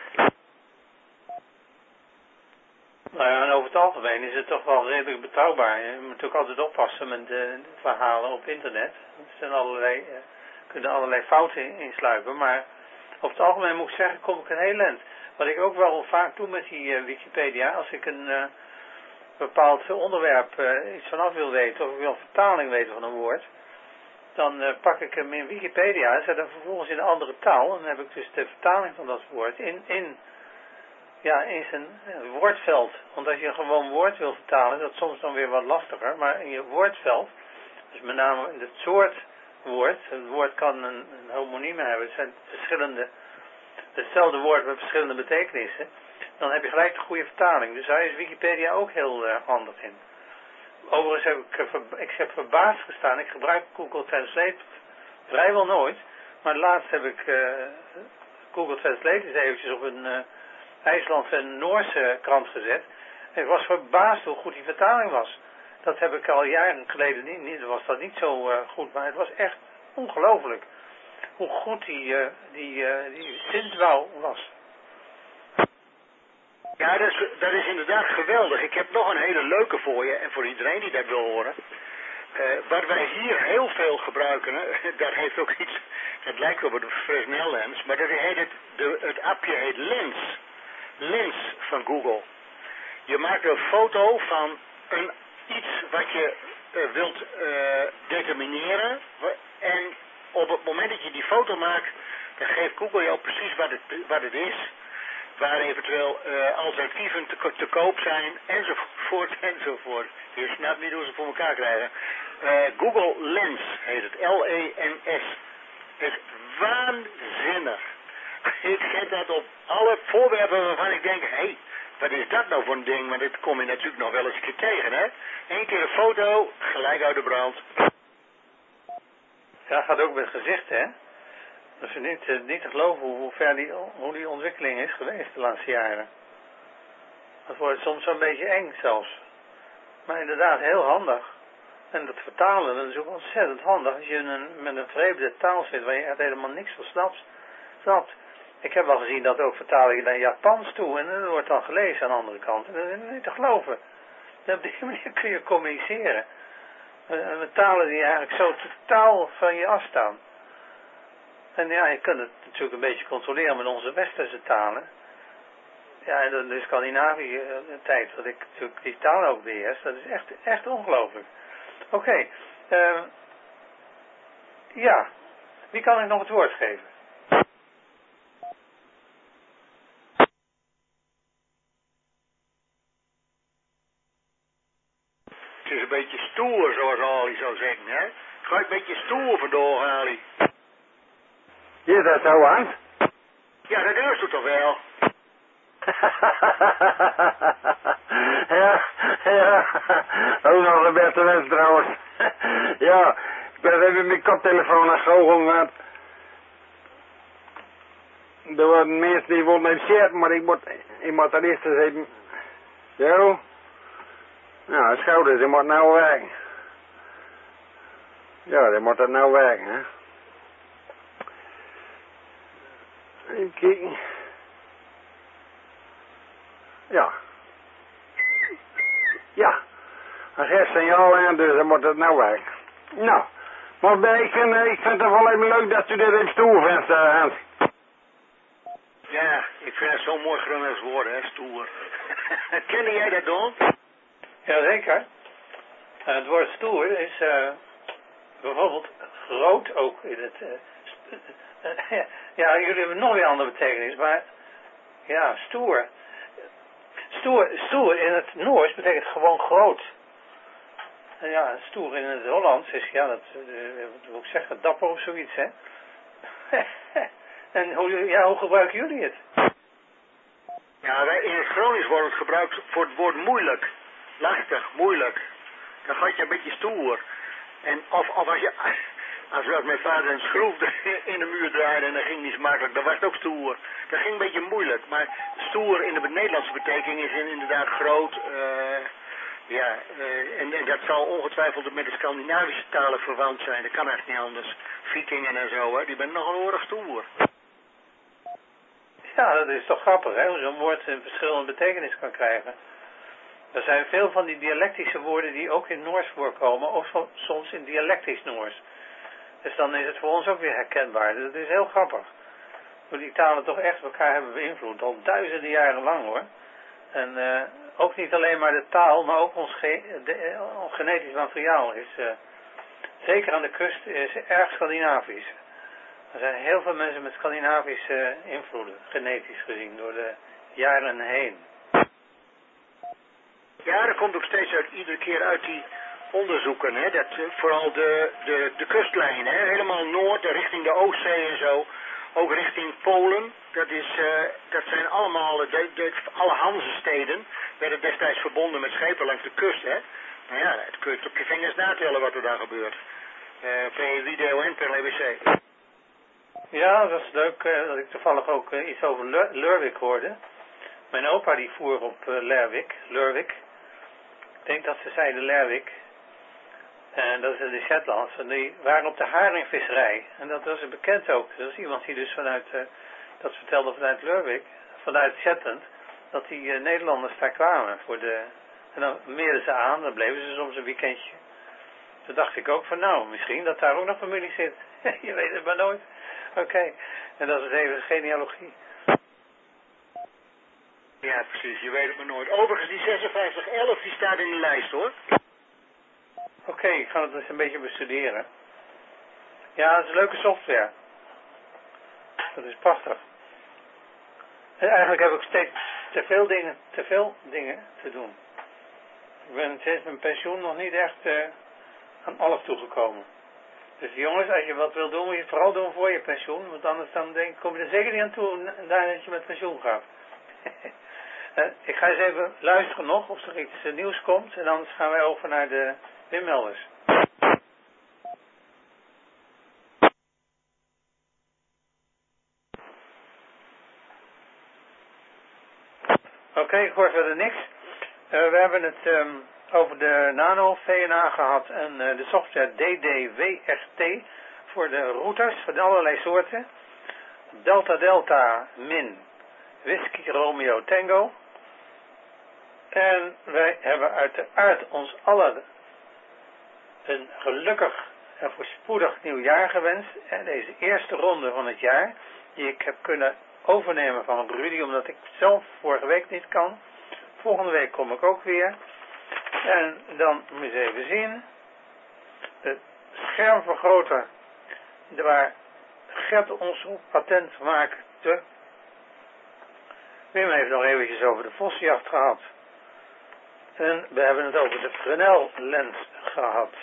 Nou ja, en over het algemeen is het toch wel redelijk betrouwbaar. Je moet ook altijd oppassen met de verhalen op internet. Er zijn kunnen allerlei fouten insluipen, maar over het algemeen moet ik zeggen, kom ik een heel eind. Wat ik ook wel vaak doe met die Wikipedia, als ik een bepaald onderwerp iets vanaf wil weten, of ik wil een vertaling weten van een woord, dan pak ik hem in Wikipedia en zet hem vervolgens in een andere taal. En dan heb ik dus de vertaling van dat woord in zijn woordveld. Want als je een gewoon woord wil vertalen, is dat soms dan weer wat lastiger. Maar in je woordveld, dus met name in het soort woord, het woord kan een homoniem hebben, het zijn hetzelfde woord met verschillende betekenissen, dan heb je gelijk de goede vertaling. Dus daar is Wikipedia ook heel handig in. Overigens heb ik verbaasd gestaan, ik gebruik Google Translate vrijwel nooit, maar laatst heb ik Google Translate eens eventjes op een IJslandse en Noorse krant gezet. En ik was verbaasd hoe goed die vertaling was. Dat heb ik al jaren geleden niet was dat niet zo goed, maar het was echt ongelooflijk hoe goed die zinsbouw was. Ja, dat is inderdaad geweldig. Ik heb nog een hele leuke voor je en voor iedereen die dat wil horen. Wat wij hier heel veel gebruiken, dat heeft ook iets, het lijkt op een Fresnel lens, maar het appje heet Lens. Lens van Google. Je maakt een foto van iets wat je wilt determineren en op het moment dat je die foto maakt, dan geeft Google jou precies wat het is, waar eventueel alternatieven te koop zijn, enzovoort. Je snapt niet hoe ze voor elkaar krijgen. Google Lens heet het, Lens. Het is waanzinnig. Ik zet dat op alle voorwerpen waarvan ik denk, hé, wat is dat nou voor een ding? Want dit kom je natuurlijk nog wel eens een keer tegen, hè? Eén keer een foto, gelijk uit de brand. Ja, gaat ook met gezichten, hè? Dat is niet te geloven hoe die ontwikkeling is geweest de laatste jaren. Dat wordt soms een beetje eng zelfs. Maar inderdaad heel handig. En dat vertalen, dat is ook ontzettend handig. Als je met een vreemde taal zit waar je echt helemaal niks van snapt. Ik heb wel gezien dat ook vertalingen naar Japans toe. En dat wordt dan gelezen aan de andere kant. En dat is niet te geloven. Op die manier kun je communiceren. Met talen die eigenlijk zo totaal van je afstaan. En ja, je kunt het natuurlijk een beetje controleren met onze westerse talen. Ja, en de Scandinavische tijd, dat ik natuurlijk die taal ook beheers, dat is echt ongelooflijk. Oké, ja, wie kan ik nog het woord geven? Het is een beetje stoer, zoals Ali zou zeggen, hè? Ga een beetje stoer vandoor, Ali. Is dat zo, Hans? Ja, dat is het toch wel. ja. Ook nog de beste wens trouwens. Ja, ik ben even mijn koptelefoon naar goochelen, want er worden mensen die willen mijn chat, maar ik moet er eerst eens even... Zo. Nou, schouders, die moet nou werken. Ja, die moet dat nou werken, hè. Even kijken. Ja. Ja. Hij geeft signaal aan, dus dan moet het nou werken. Nou. Maar ik vind het wel even leuk dat u dit even stoer vindt, Hans. Ja, ik vind het zo'n mooi Gronings woord, hè, stoer. Kende jij dat, Don? Jazeker. Het woord stoer is bijvoorbeeld groot ook in het... ja, jullie hebben nog weer een andere betekenis, maar ja, stoer. Stoer in het Noors betekent gewoon groot. En ja, stoer in het Hollands is, ja, dat wil ik zeggen, dapper of zoiets, hè. En hoe gebruiken jullie het? Ja, in het Gronings wordt het gebruikt voor het woord moeilijk. Lastig, moeilijk. Dan gaat je een beetje stoer. En of als mijn vader een schroef in de muur draaide en dat ging niet zo makkelijk, dan was het ook stoer. Dat ging een beetje moeilijk. Maar stoer in de Nederlandse betekenis is inderdaad groot. En dat zal ongetwijfeld met de Scandinavische talen verwant zijn. Dat kan echt niet anders. Vikingen en zo, hè, die zijn nogal erg stoer. Ja, dat is toch grappig, hè, hoe zo'n woord een verschillende betekenis kan krijgen. Er zijn veel van die dialectische woorden die ook in Noors voorkomen, ook soms in dialectisch Noors. Dus dan is het voor ons ook weer herkenbaar. Dat is heel grappig. Hoe die talen toch echt elkaar hebben beïnvloed, al duizenden jaren lang, hoor. En ook niet alleen maar de taal, maar ook ons genetisch materiaal is, zeker aan de kust, is erg Scandinavisch. Er zijn heel veel mensen met Scandinavische invloeden, genetisch gezien, door de jaren heen. Ja, dat komt ook steeds iedere keer uit die onderzoeken, hè, dat vooral de kustlijn, hè, helemaal noord, richting de Oostzee en zo, ook richting Polen, dat zijn allemaal, alle Hanzesteden werden destijds verbonden met schepen langs de kust, hè. Nou ja, dat kun je op je vingers natellen wat er daar gebeurt. Per video en per LBC. Ja, dat is leuk dat ik toevallig ook iets over Lerwick hoorde. Mijn opa die voer op Lerwick. Ik denk dat ze zeiden Lerwick. En dat is in de Shetlands. En die waren op de haringvisserij. En dat was bekend ook. Dat is iemand die dus dat vertelde vanuit Lerwick, vanuit Shetland, dat die Nederlanders daar kwamen. En dan meerden ze aan, dan bleven ze soms een weekendje. Toen dacht ik ook van nou, misschien dat daar ook nog familie zit. Je weet het maar nooit. Oké. En dat is even genealogie. Ja, precies. Je weet het maar nooit. Overigens, die 5611 die staat in de lijst, hoor. Oké, ik ga het eens een beetje bestuderen. Ja, dat is leuke software. Dat is prachtig. En eigenlijk heb ik steeds te veel dingen te doen. Ik ben sinds mijn pensioen nog niet echt aan alles toegekomen. Dus jongens, als je wat wil doen, moet je het vooral doen voor je pensioen. Want anders kom je er zeker niet aan toe dat je met pensioen gaat. Ik ga eens even luisteren nog of er iets nieuws komt. En anders gaan wij over naar de inmelders. Oké, ik hoor verder niks. We hebben het over de nano-VNA gehad en de software DDWRT voor de routers van allerlei soorten. Delta Delta Min Whisky Romeo Tango. En wij hebben uiteraard ons allen een gelukkig en voorspoedig nieuwjaar gewenst. En deze eerste ronde van het jaar, die ik heb kunnen overnemen van Rudy, omdat ik zelf vorige week niet kan. Volgende week kom ik ook weer. En dan moet je even zien. Het schermvergroter, waar Gert ons op patent maakte. Wim heeft nog eventjes over de vossenjacht gehad. En we hebben het over de Fresnel-lens gehad.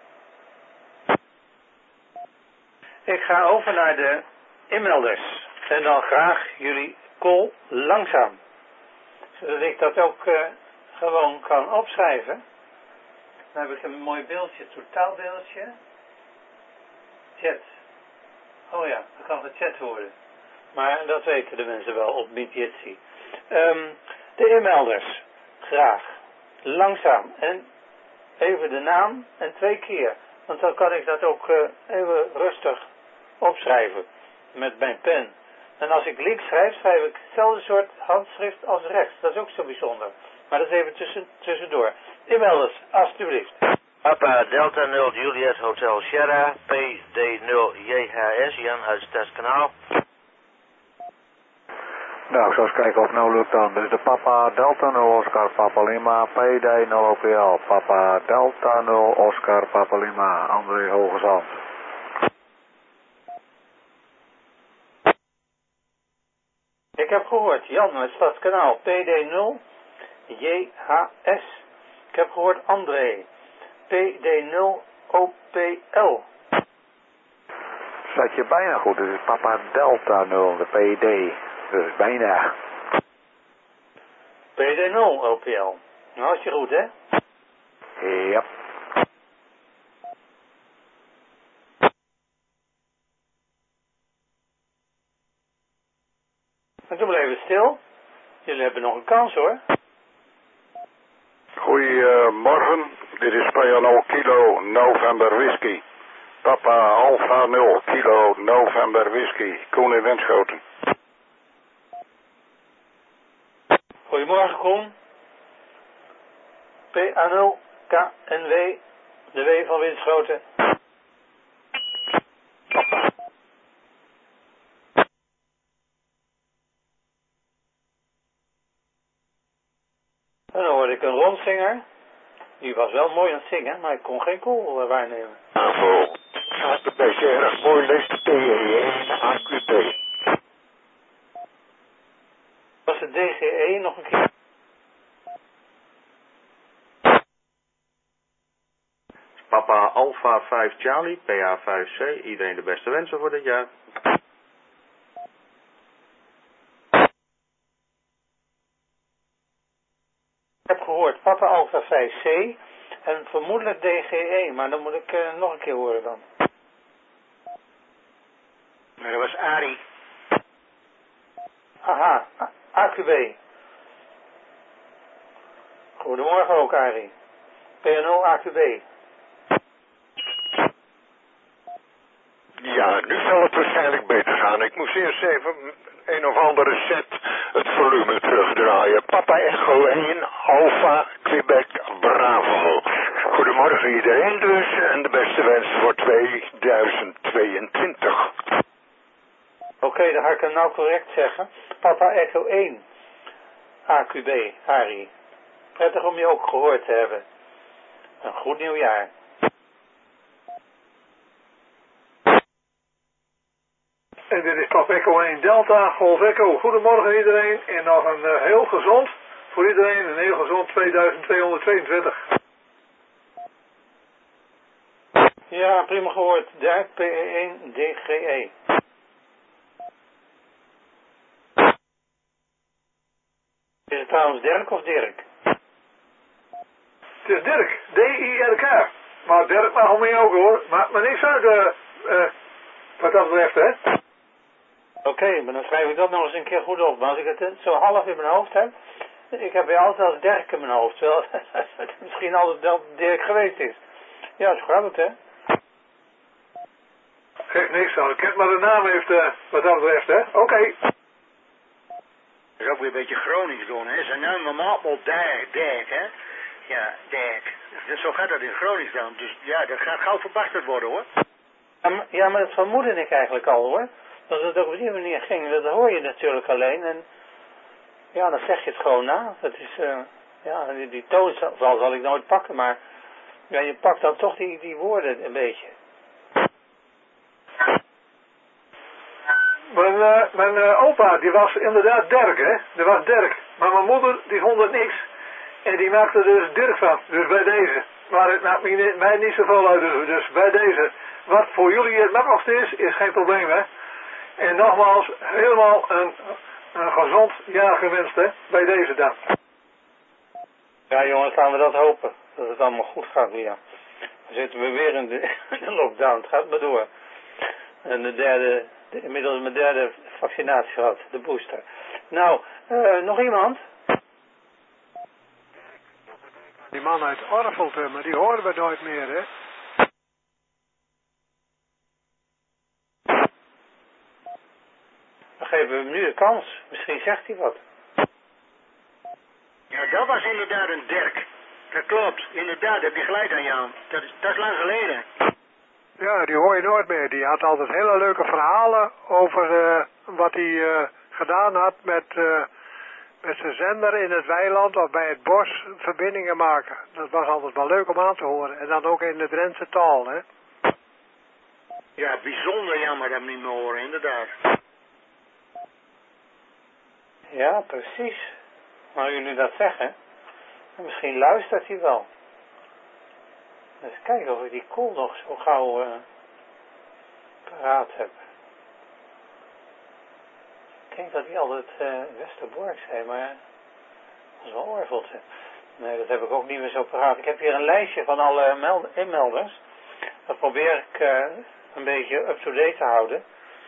Ik ga over naar de inmelders. En dan graag jullie kool langzaam. Zodat ik dat ook gewoon kan opschrijven. Dan heb ik een mooi beeldje, totaalbeeldje. Chat. Oh ja, dat kan gechat worden. Maar dat weten de mensen wel op Meet-Jitsi. De inmelders. Graag. Langzaam. En even de naam en 2 keer. Want dan kan ik dat ook even rustig opschrijven. Met mijn pen. En als ik links schrijf, schrijf ik hetzelfde soort handschrift als rechts. Dat is ook zo bijzonder. Maar dat is even tussendoor. Inmelders, alstublieft. Papa Delta 0 Juliet Hotel Sierra, PD0 JHS, Jan uit Stadskanaal. Nou, ik zal eens kijken of het nou lukt dan. Dit is de Papa Delta 0 Oscar Papa Lima, PD 0 OPL. Papa Delta 0 Oscar Papa Lima, André Hogezand. Ik heb gehoord, Jan uit Stadskanaal, PD0 JHS. Ik heb gehoord André, PD0 OPL. Zat je bijna goed, dit is Papa Delta 0, de PD. Dus bijna. PD0 OPL. Nou, is je goed, hè? Yep. En toen bleven we stil. Jullie hebben nog een kans, hoor. Goedemorgen, dit is PNO Kilo November Whisky. Papa Alpha 0 Kilo November Whisky, Koen in Winschoten. Goedemorgen, Koen. PA0 KNW, de W van Winschoten. En dan hoorde ik een rondzinger. Die was wel mooi aan het zingen, maar ik kon geen kool waarnemen. Bravo. Gaat een beetje erg mooi leest de TE1 AQT. Was het DGE nog een keer? Papa Alpha 5 Charlie, PA 5C, iedereen de beste wensen voor dit jaar. Ik heb gehoord Papa Alpha 5C en vermoedelijk DGE, maar dan moet ik nog een keer horen dan. Maar dat was Arie. Aha, AQB. Goedemorgen ook, Arie. PNO AQB. Ja, nu zal het waarschijnlijk beter gaan. Ik moest eerst even een of andere set het volume terugdraaien. Papa Echo 1, Alpha, Quebec, Bravo. Goedemorgen iedereen dus en de beste wensen voor 2022. Oké, dan ga ik hem nou correct zeggen. Papa Echo 1, AQB, Arie. Prettig om je ook gehoord te hebben. Een goed nieuwjaar. En dit is Papa Echo 1 Delta, Golf Echo. Goedemorgen iedereen en nog een heel gezond, voor iedereen een heel gezond 2222. Ja, prima gehoord. Dirk, PE1, DGE. Is het trouwens Dirk of Dirk? Het is Dirk, D-I-R-K. Maar Dirk mag om mee ook hoor. Maar niks uit wat dat betreft, hè. Oké, maar dan schrijf ik dat nog eens een keer goed op. Maar als ik het zo half in mijn hoofd heb, ik heb weer altijd als Dirk in mijn hoofd. Terwijl het misschien altijd wel Dirk geweest is. Ja, dat is grappig, hè. Geeft niks aan. Ik heb maar de naam heeft wat dat betreft, hè. Oké. Dat is ook weer een beetje Gronings doen, hè. Ze noemen hem allemaal Dirk, hè. Ja, Dirk. Dus zo gaat dat in Gronings dan. Dus ja, dat gaat gauw verbasterd worden, hoor. Ja, maar dat vermoedde ik eigenlijk al, hoor. Dat het ook op die manier ging, dat hoor je natuurlijk alleen. En ja, dan zeg je het gewoon na. Dat is, ja, die toon zal ik nooit pakken, maar ja, je pakt dan toch die woorden een beetje. Mijn opa, die was inderdaad Dirk, hè. Die was Dirk. Maar mijn moeder, die vond het niks. En die maakte er dus Dirk van. Dus bij deze. Maar het maakt mij niet zoveel uit. Dus bij deze. Wat voor jullie het makkelijkste is geen probleem, hè. En nogmaals, helemaal een gezond jaar gewenst, hè, bij deze dan. Ja jongens, laten we dat hopen. Dat het allemaal goed gaat weer. Dan zitten we weer in de lockdown. Het gaat maar door. En inmiddels mijn derde vaccinatie gehad. De booster. Nou, nog iemand? Die man uit Orvelte, maar die horen we nooit meer, hè. Dan geven we hem nu de kans. Misschien zegt hij wat. Ja, dat was inderdaad een Dirk. Dat klopt. Inderdaad, heb je gelijk aan Jan. Dat is lang geleden. Ja, die hoor je nooit meer. Die had altijd hele leuke verhalen over wat hij gedaan had met zijn zender in het weiland of bij het bos verbindingen maken. Dat was altijd wel leuk om aan te horen. En dan ook in de Drentse taal, hè. Ja, bijzonder jammer dat we niet meer horen, inderdaad. Ja, precies. Nou, jullie dat zeggen. Misschien luistert hij wel. Eens kijken of ik die call nog zo gauw paraat heb. Ik denk dat hij altijd Westerbork zei, maar dat is wel Orvelte. Nee, dat heb ik ook niet meer zo paraat. Ik heb hier een lijstje van alle inmelders. Dat probeer ik een beetje up-to-date te houden.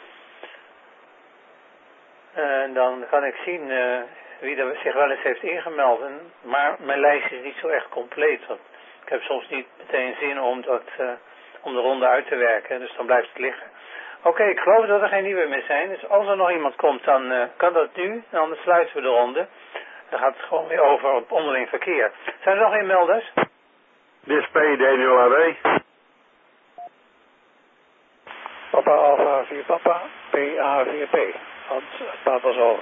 En dan kan ik zien wie er zich wel eens heeft ingemeld. Maar mijn lijstje is niet zo echt compleet. Want ik heb soms niet meteen zin om de ronde uit te werken. Dus dan blijft het liggen. Oké, ik geloof dat er geen nieuwe meer zijn. Dus als er nog iemand komt, dan kan dat nu. En anders sluiten we de ronde. Dan gaat het gewoon weer over op onderling verkeer. Zijn er nog inmelders? Dit is PD0AB. Papa Alpha 4 Papa, PA 4P. Hans Patersol.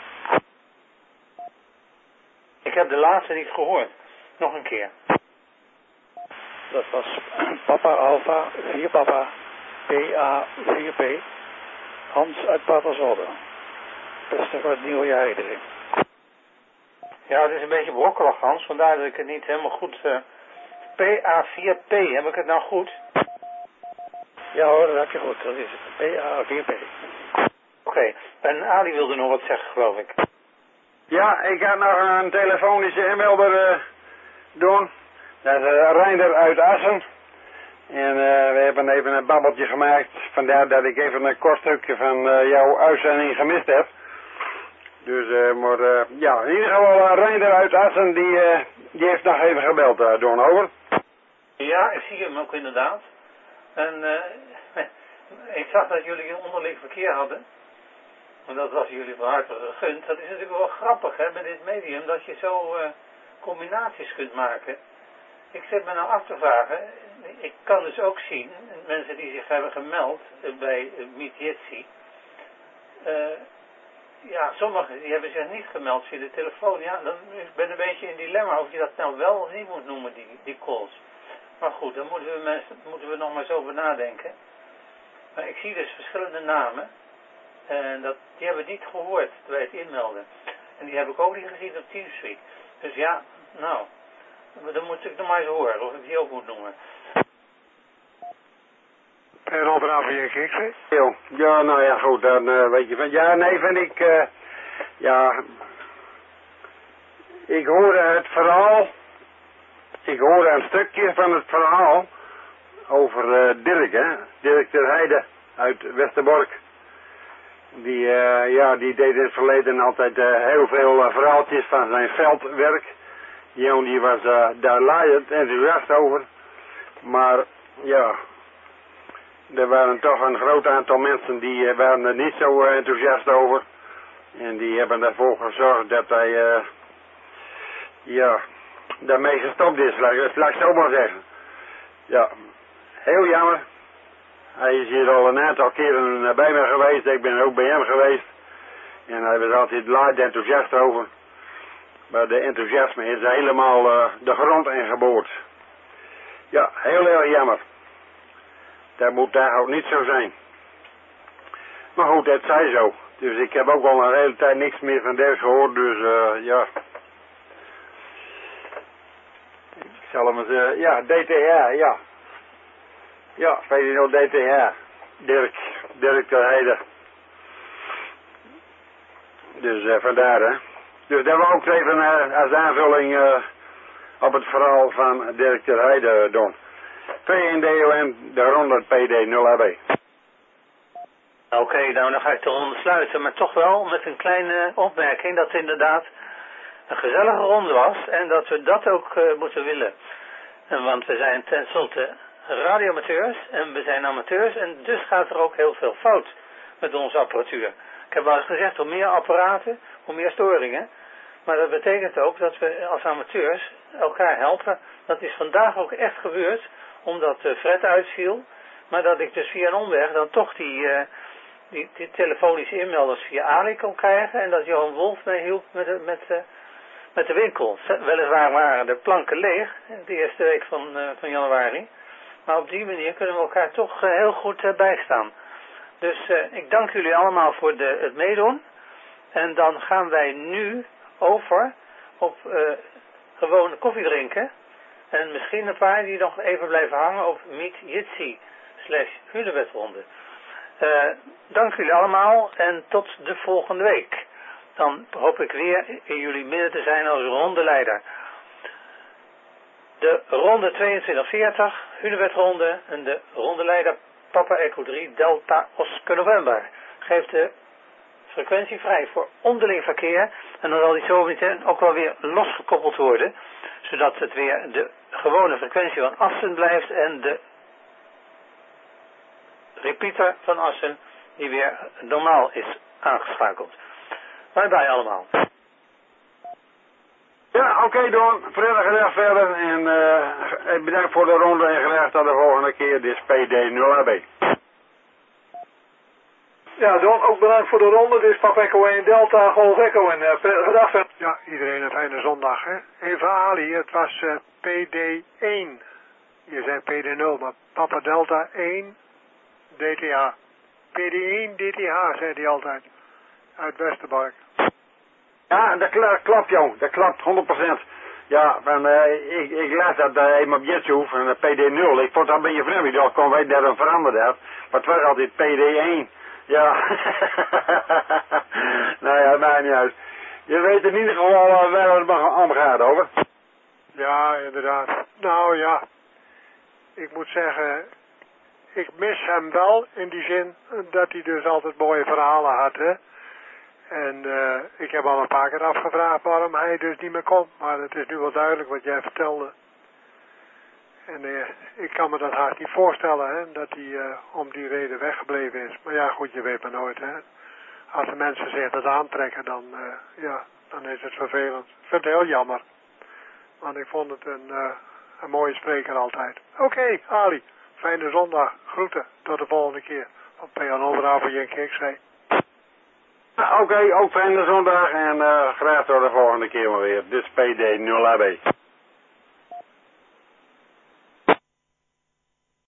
Ik heb de laatste niet gehoord. Nog een keer. Dat was Papa Alpha 4 Papa, PA 4P. Hans uit Patersol. Beste voor het nieuwe jaar iedereen. Ja, het is een beetje brokkelig, Hans. Vandaar dat ik het niet helemaal goed... PA4P, heb ik het nou goed? Ja hoor, dat heb je goed. Dat is het. PA 4P. Oké. En Ali wilde nog wat zeggen, geloof ik. Ja, ik ga nog een telefonische inmelder doen. Dat is Reinder uit Assen. En we hebben even een babbeltje gemaakt. Vandaar dat ik even een kort stukje van jouw uitzending gemist heb. Dus, ja, in ieder geval Reinder uit Assen, die heeft nog even gebeld, Don, over. Ja, ik zie hem ook inderdaad. En ik zag dat jullie een onderling verkeer hadden. En dat was jullie van harte gegund. Dat is natuurlijk wel grappig, hè, met dit medium, dat je zo combinaties kunt maken. Ik zit me nou af te vragen, ik kan dus ook zien, mensen die zich hebben gemeld bij Meet Jitsi, ja, sommigen die hebben zich niet gemeld via de telefoon. Ja, dan ben ik een beetje in dilemma of je dat nou wel of niet moet noemen, die calls. Maar goed, dan moeten we nog maar zo over nadenken. Maar ik zie dus verschillende namen. En die hebben niet gehoord bij het inmelden. En die heb ik ook niet gezien op Teamspeak. Dus ja, nou, dan moet ik nog maar eens horen of ik die ook moet noemen. En Robert AVJ Ja, nou ja, goed, dan weet je van... Ja, nee, vind ik... ja... Ik hoorde het verhaal... Ik hoorde een stukje van het verhaal over Dirk, hè. Dirk ter Heide uit Westerbork. Die deed in het verleden altijd heel veel verhaaltjes van zijn veldwerk. Die jongen die was daar laaiend enthousiast over. Maar ja, er waren toch een groot aantal mensen die waren er niet zo enthousiast over. En die hebben ervoor gezorgd dat hij daarmee gestopt is, laat ik zo maar zeggen. Ja, heel jammer. Hij is hier al een aantal keren bij me geweest. Ik ben ook bij hem geweest. En hij was altijd laat enthousiast over. Maar de enthousiasme is helemaal de grond ingeboord. Ja, heel erg jammer. Dat moet daar ook niet zo zijn. Maar goed, het zij zo. Dus ik heb ook al een hele tijd niks meer van Dirk gehoord. Dus ja. Ik zal hem eens... ja, DTR, ja. Ja, VD0 DTR. Dirk ter Heide. Dus vandaar hè. Dus dat we ook even als aanvulling op het verhaal van directeur Heide doen. VNDOM, de ronde PD0AB. Oké, nou dan ga ik de ronde sluiten, maar toch wel met een kleine opmerking dat het inderdaad een gezellige ronde was en dat we dat ook moeten willen. Want we zijn tenslotte radioamateurs en we zijn amateurs en dus gaat er ook heel veel fout met onze apparatuur. Ik heb al eens gezegd, hoe meer apparaten, hoe meer storingen. Maar dat betekent ook dat we als amateurs elkaar helpen. Dat is vandaag ook echt gebeurd, omdat Fred uitviel. Maar dat ik dus via een omweg dan toch die telefonische inmelders via Ali kon krijgen. En dat Johan Wolf mij hielp met de winkel. Weliswaar waren de planken leeg, de eerste week van januari. Maar op die manier kunnen we elkaar toch heel goed bijstaan. Dus ik dank jullie allemaal voor het meedoen. En dan gaan wij nu over op gewoon koffie drinken. En misschien een paar die nog even blijven hangen op Meet Jitsi /Hunebedronde. Dank jullie allemaal en tot de volgende week. Dan hoop ik weer in jullie midden te zijn als rondeleider. De ronde 2240, Hunebedronde en de rondeleider Papa Echo 3 Delta Oscar November geeft de frequentie vrij voor onderling verkeer. En dan zal die zo meteen ook wel weer losgekoppeld worden. Zodat het weer de gewone frequentie van Assen blijft en de repeater van Assen die weer normaal is aangeschakeld. Bye bye allemaal. Ja, oké Don. Vrijdag graag verder. En bedankt voor de ronde en graag tot de volgende keer. Dit is PD0AB. Ja, Don, ook bedankt voor de ronde. Dit is Papa Echo 1 Delta Golf Echo en gedag verder. Ja, iedereen een fijne zondag, hè. Even Ali, het was PD1. Je zei PD0, maar Papa Delta 1 DTH. PD1 DTH, zei hij altijd. Uit Westerbork. Ja, dat klopt, jong. Dat klopt, 100%. Ja, ik las dat even op YouTube van PD0. Ik vond dat een beetje vreemd. Ik dacht, kon wij dat dan veranderen dat. Maar het was altijd PD1. Ja. Nou ja, maakt niet uit. Je weet in ieder geval waar het om gaat, over. Ja, inderdaad. Nou ja. Ik moet zeggen, ik mis hem wel in die zin dat hij dus altijd mooie verhalen had, hè. En ik heb al een paar keer afgevraagd waarom hij dus niet meer komt. Maar het is nu wel duidelijk wat jij vertelde. En ik kan me dat haast niet voorstellen, hè, dat hij om die reden weggebleven is. Maar ja, goed, je weet maar nooit, hè. Als de mensen zich dat aantrekken, dan is het vervelend. Ik vind het heel jammer. Want ik vond het een mooie spreker altijd. Oké, Ali. Fijne zondag. Groeten. Tot de volgende keer. Op PNO Bravo Yankee X-ray. Oké, ook fijne zondag en graag tot de volgende keer maar weer. Dit is PD0AB.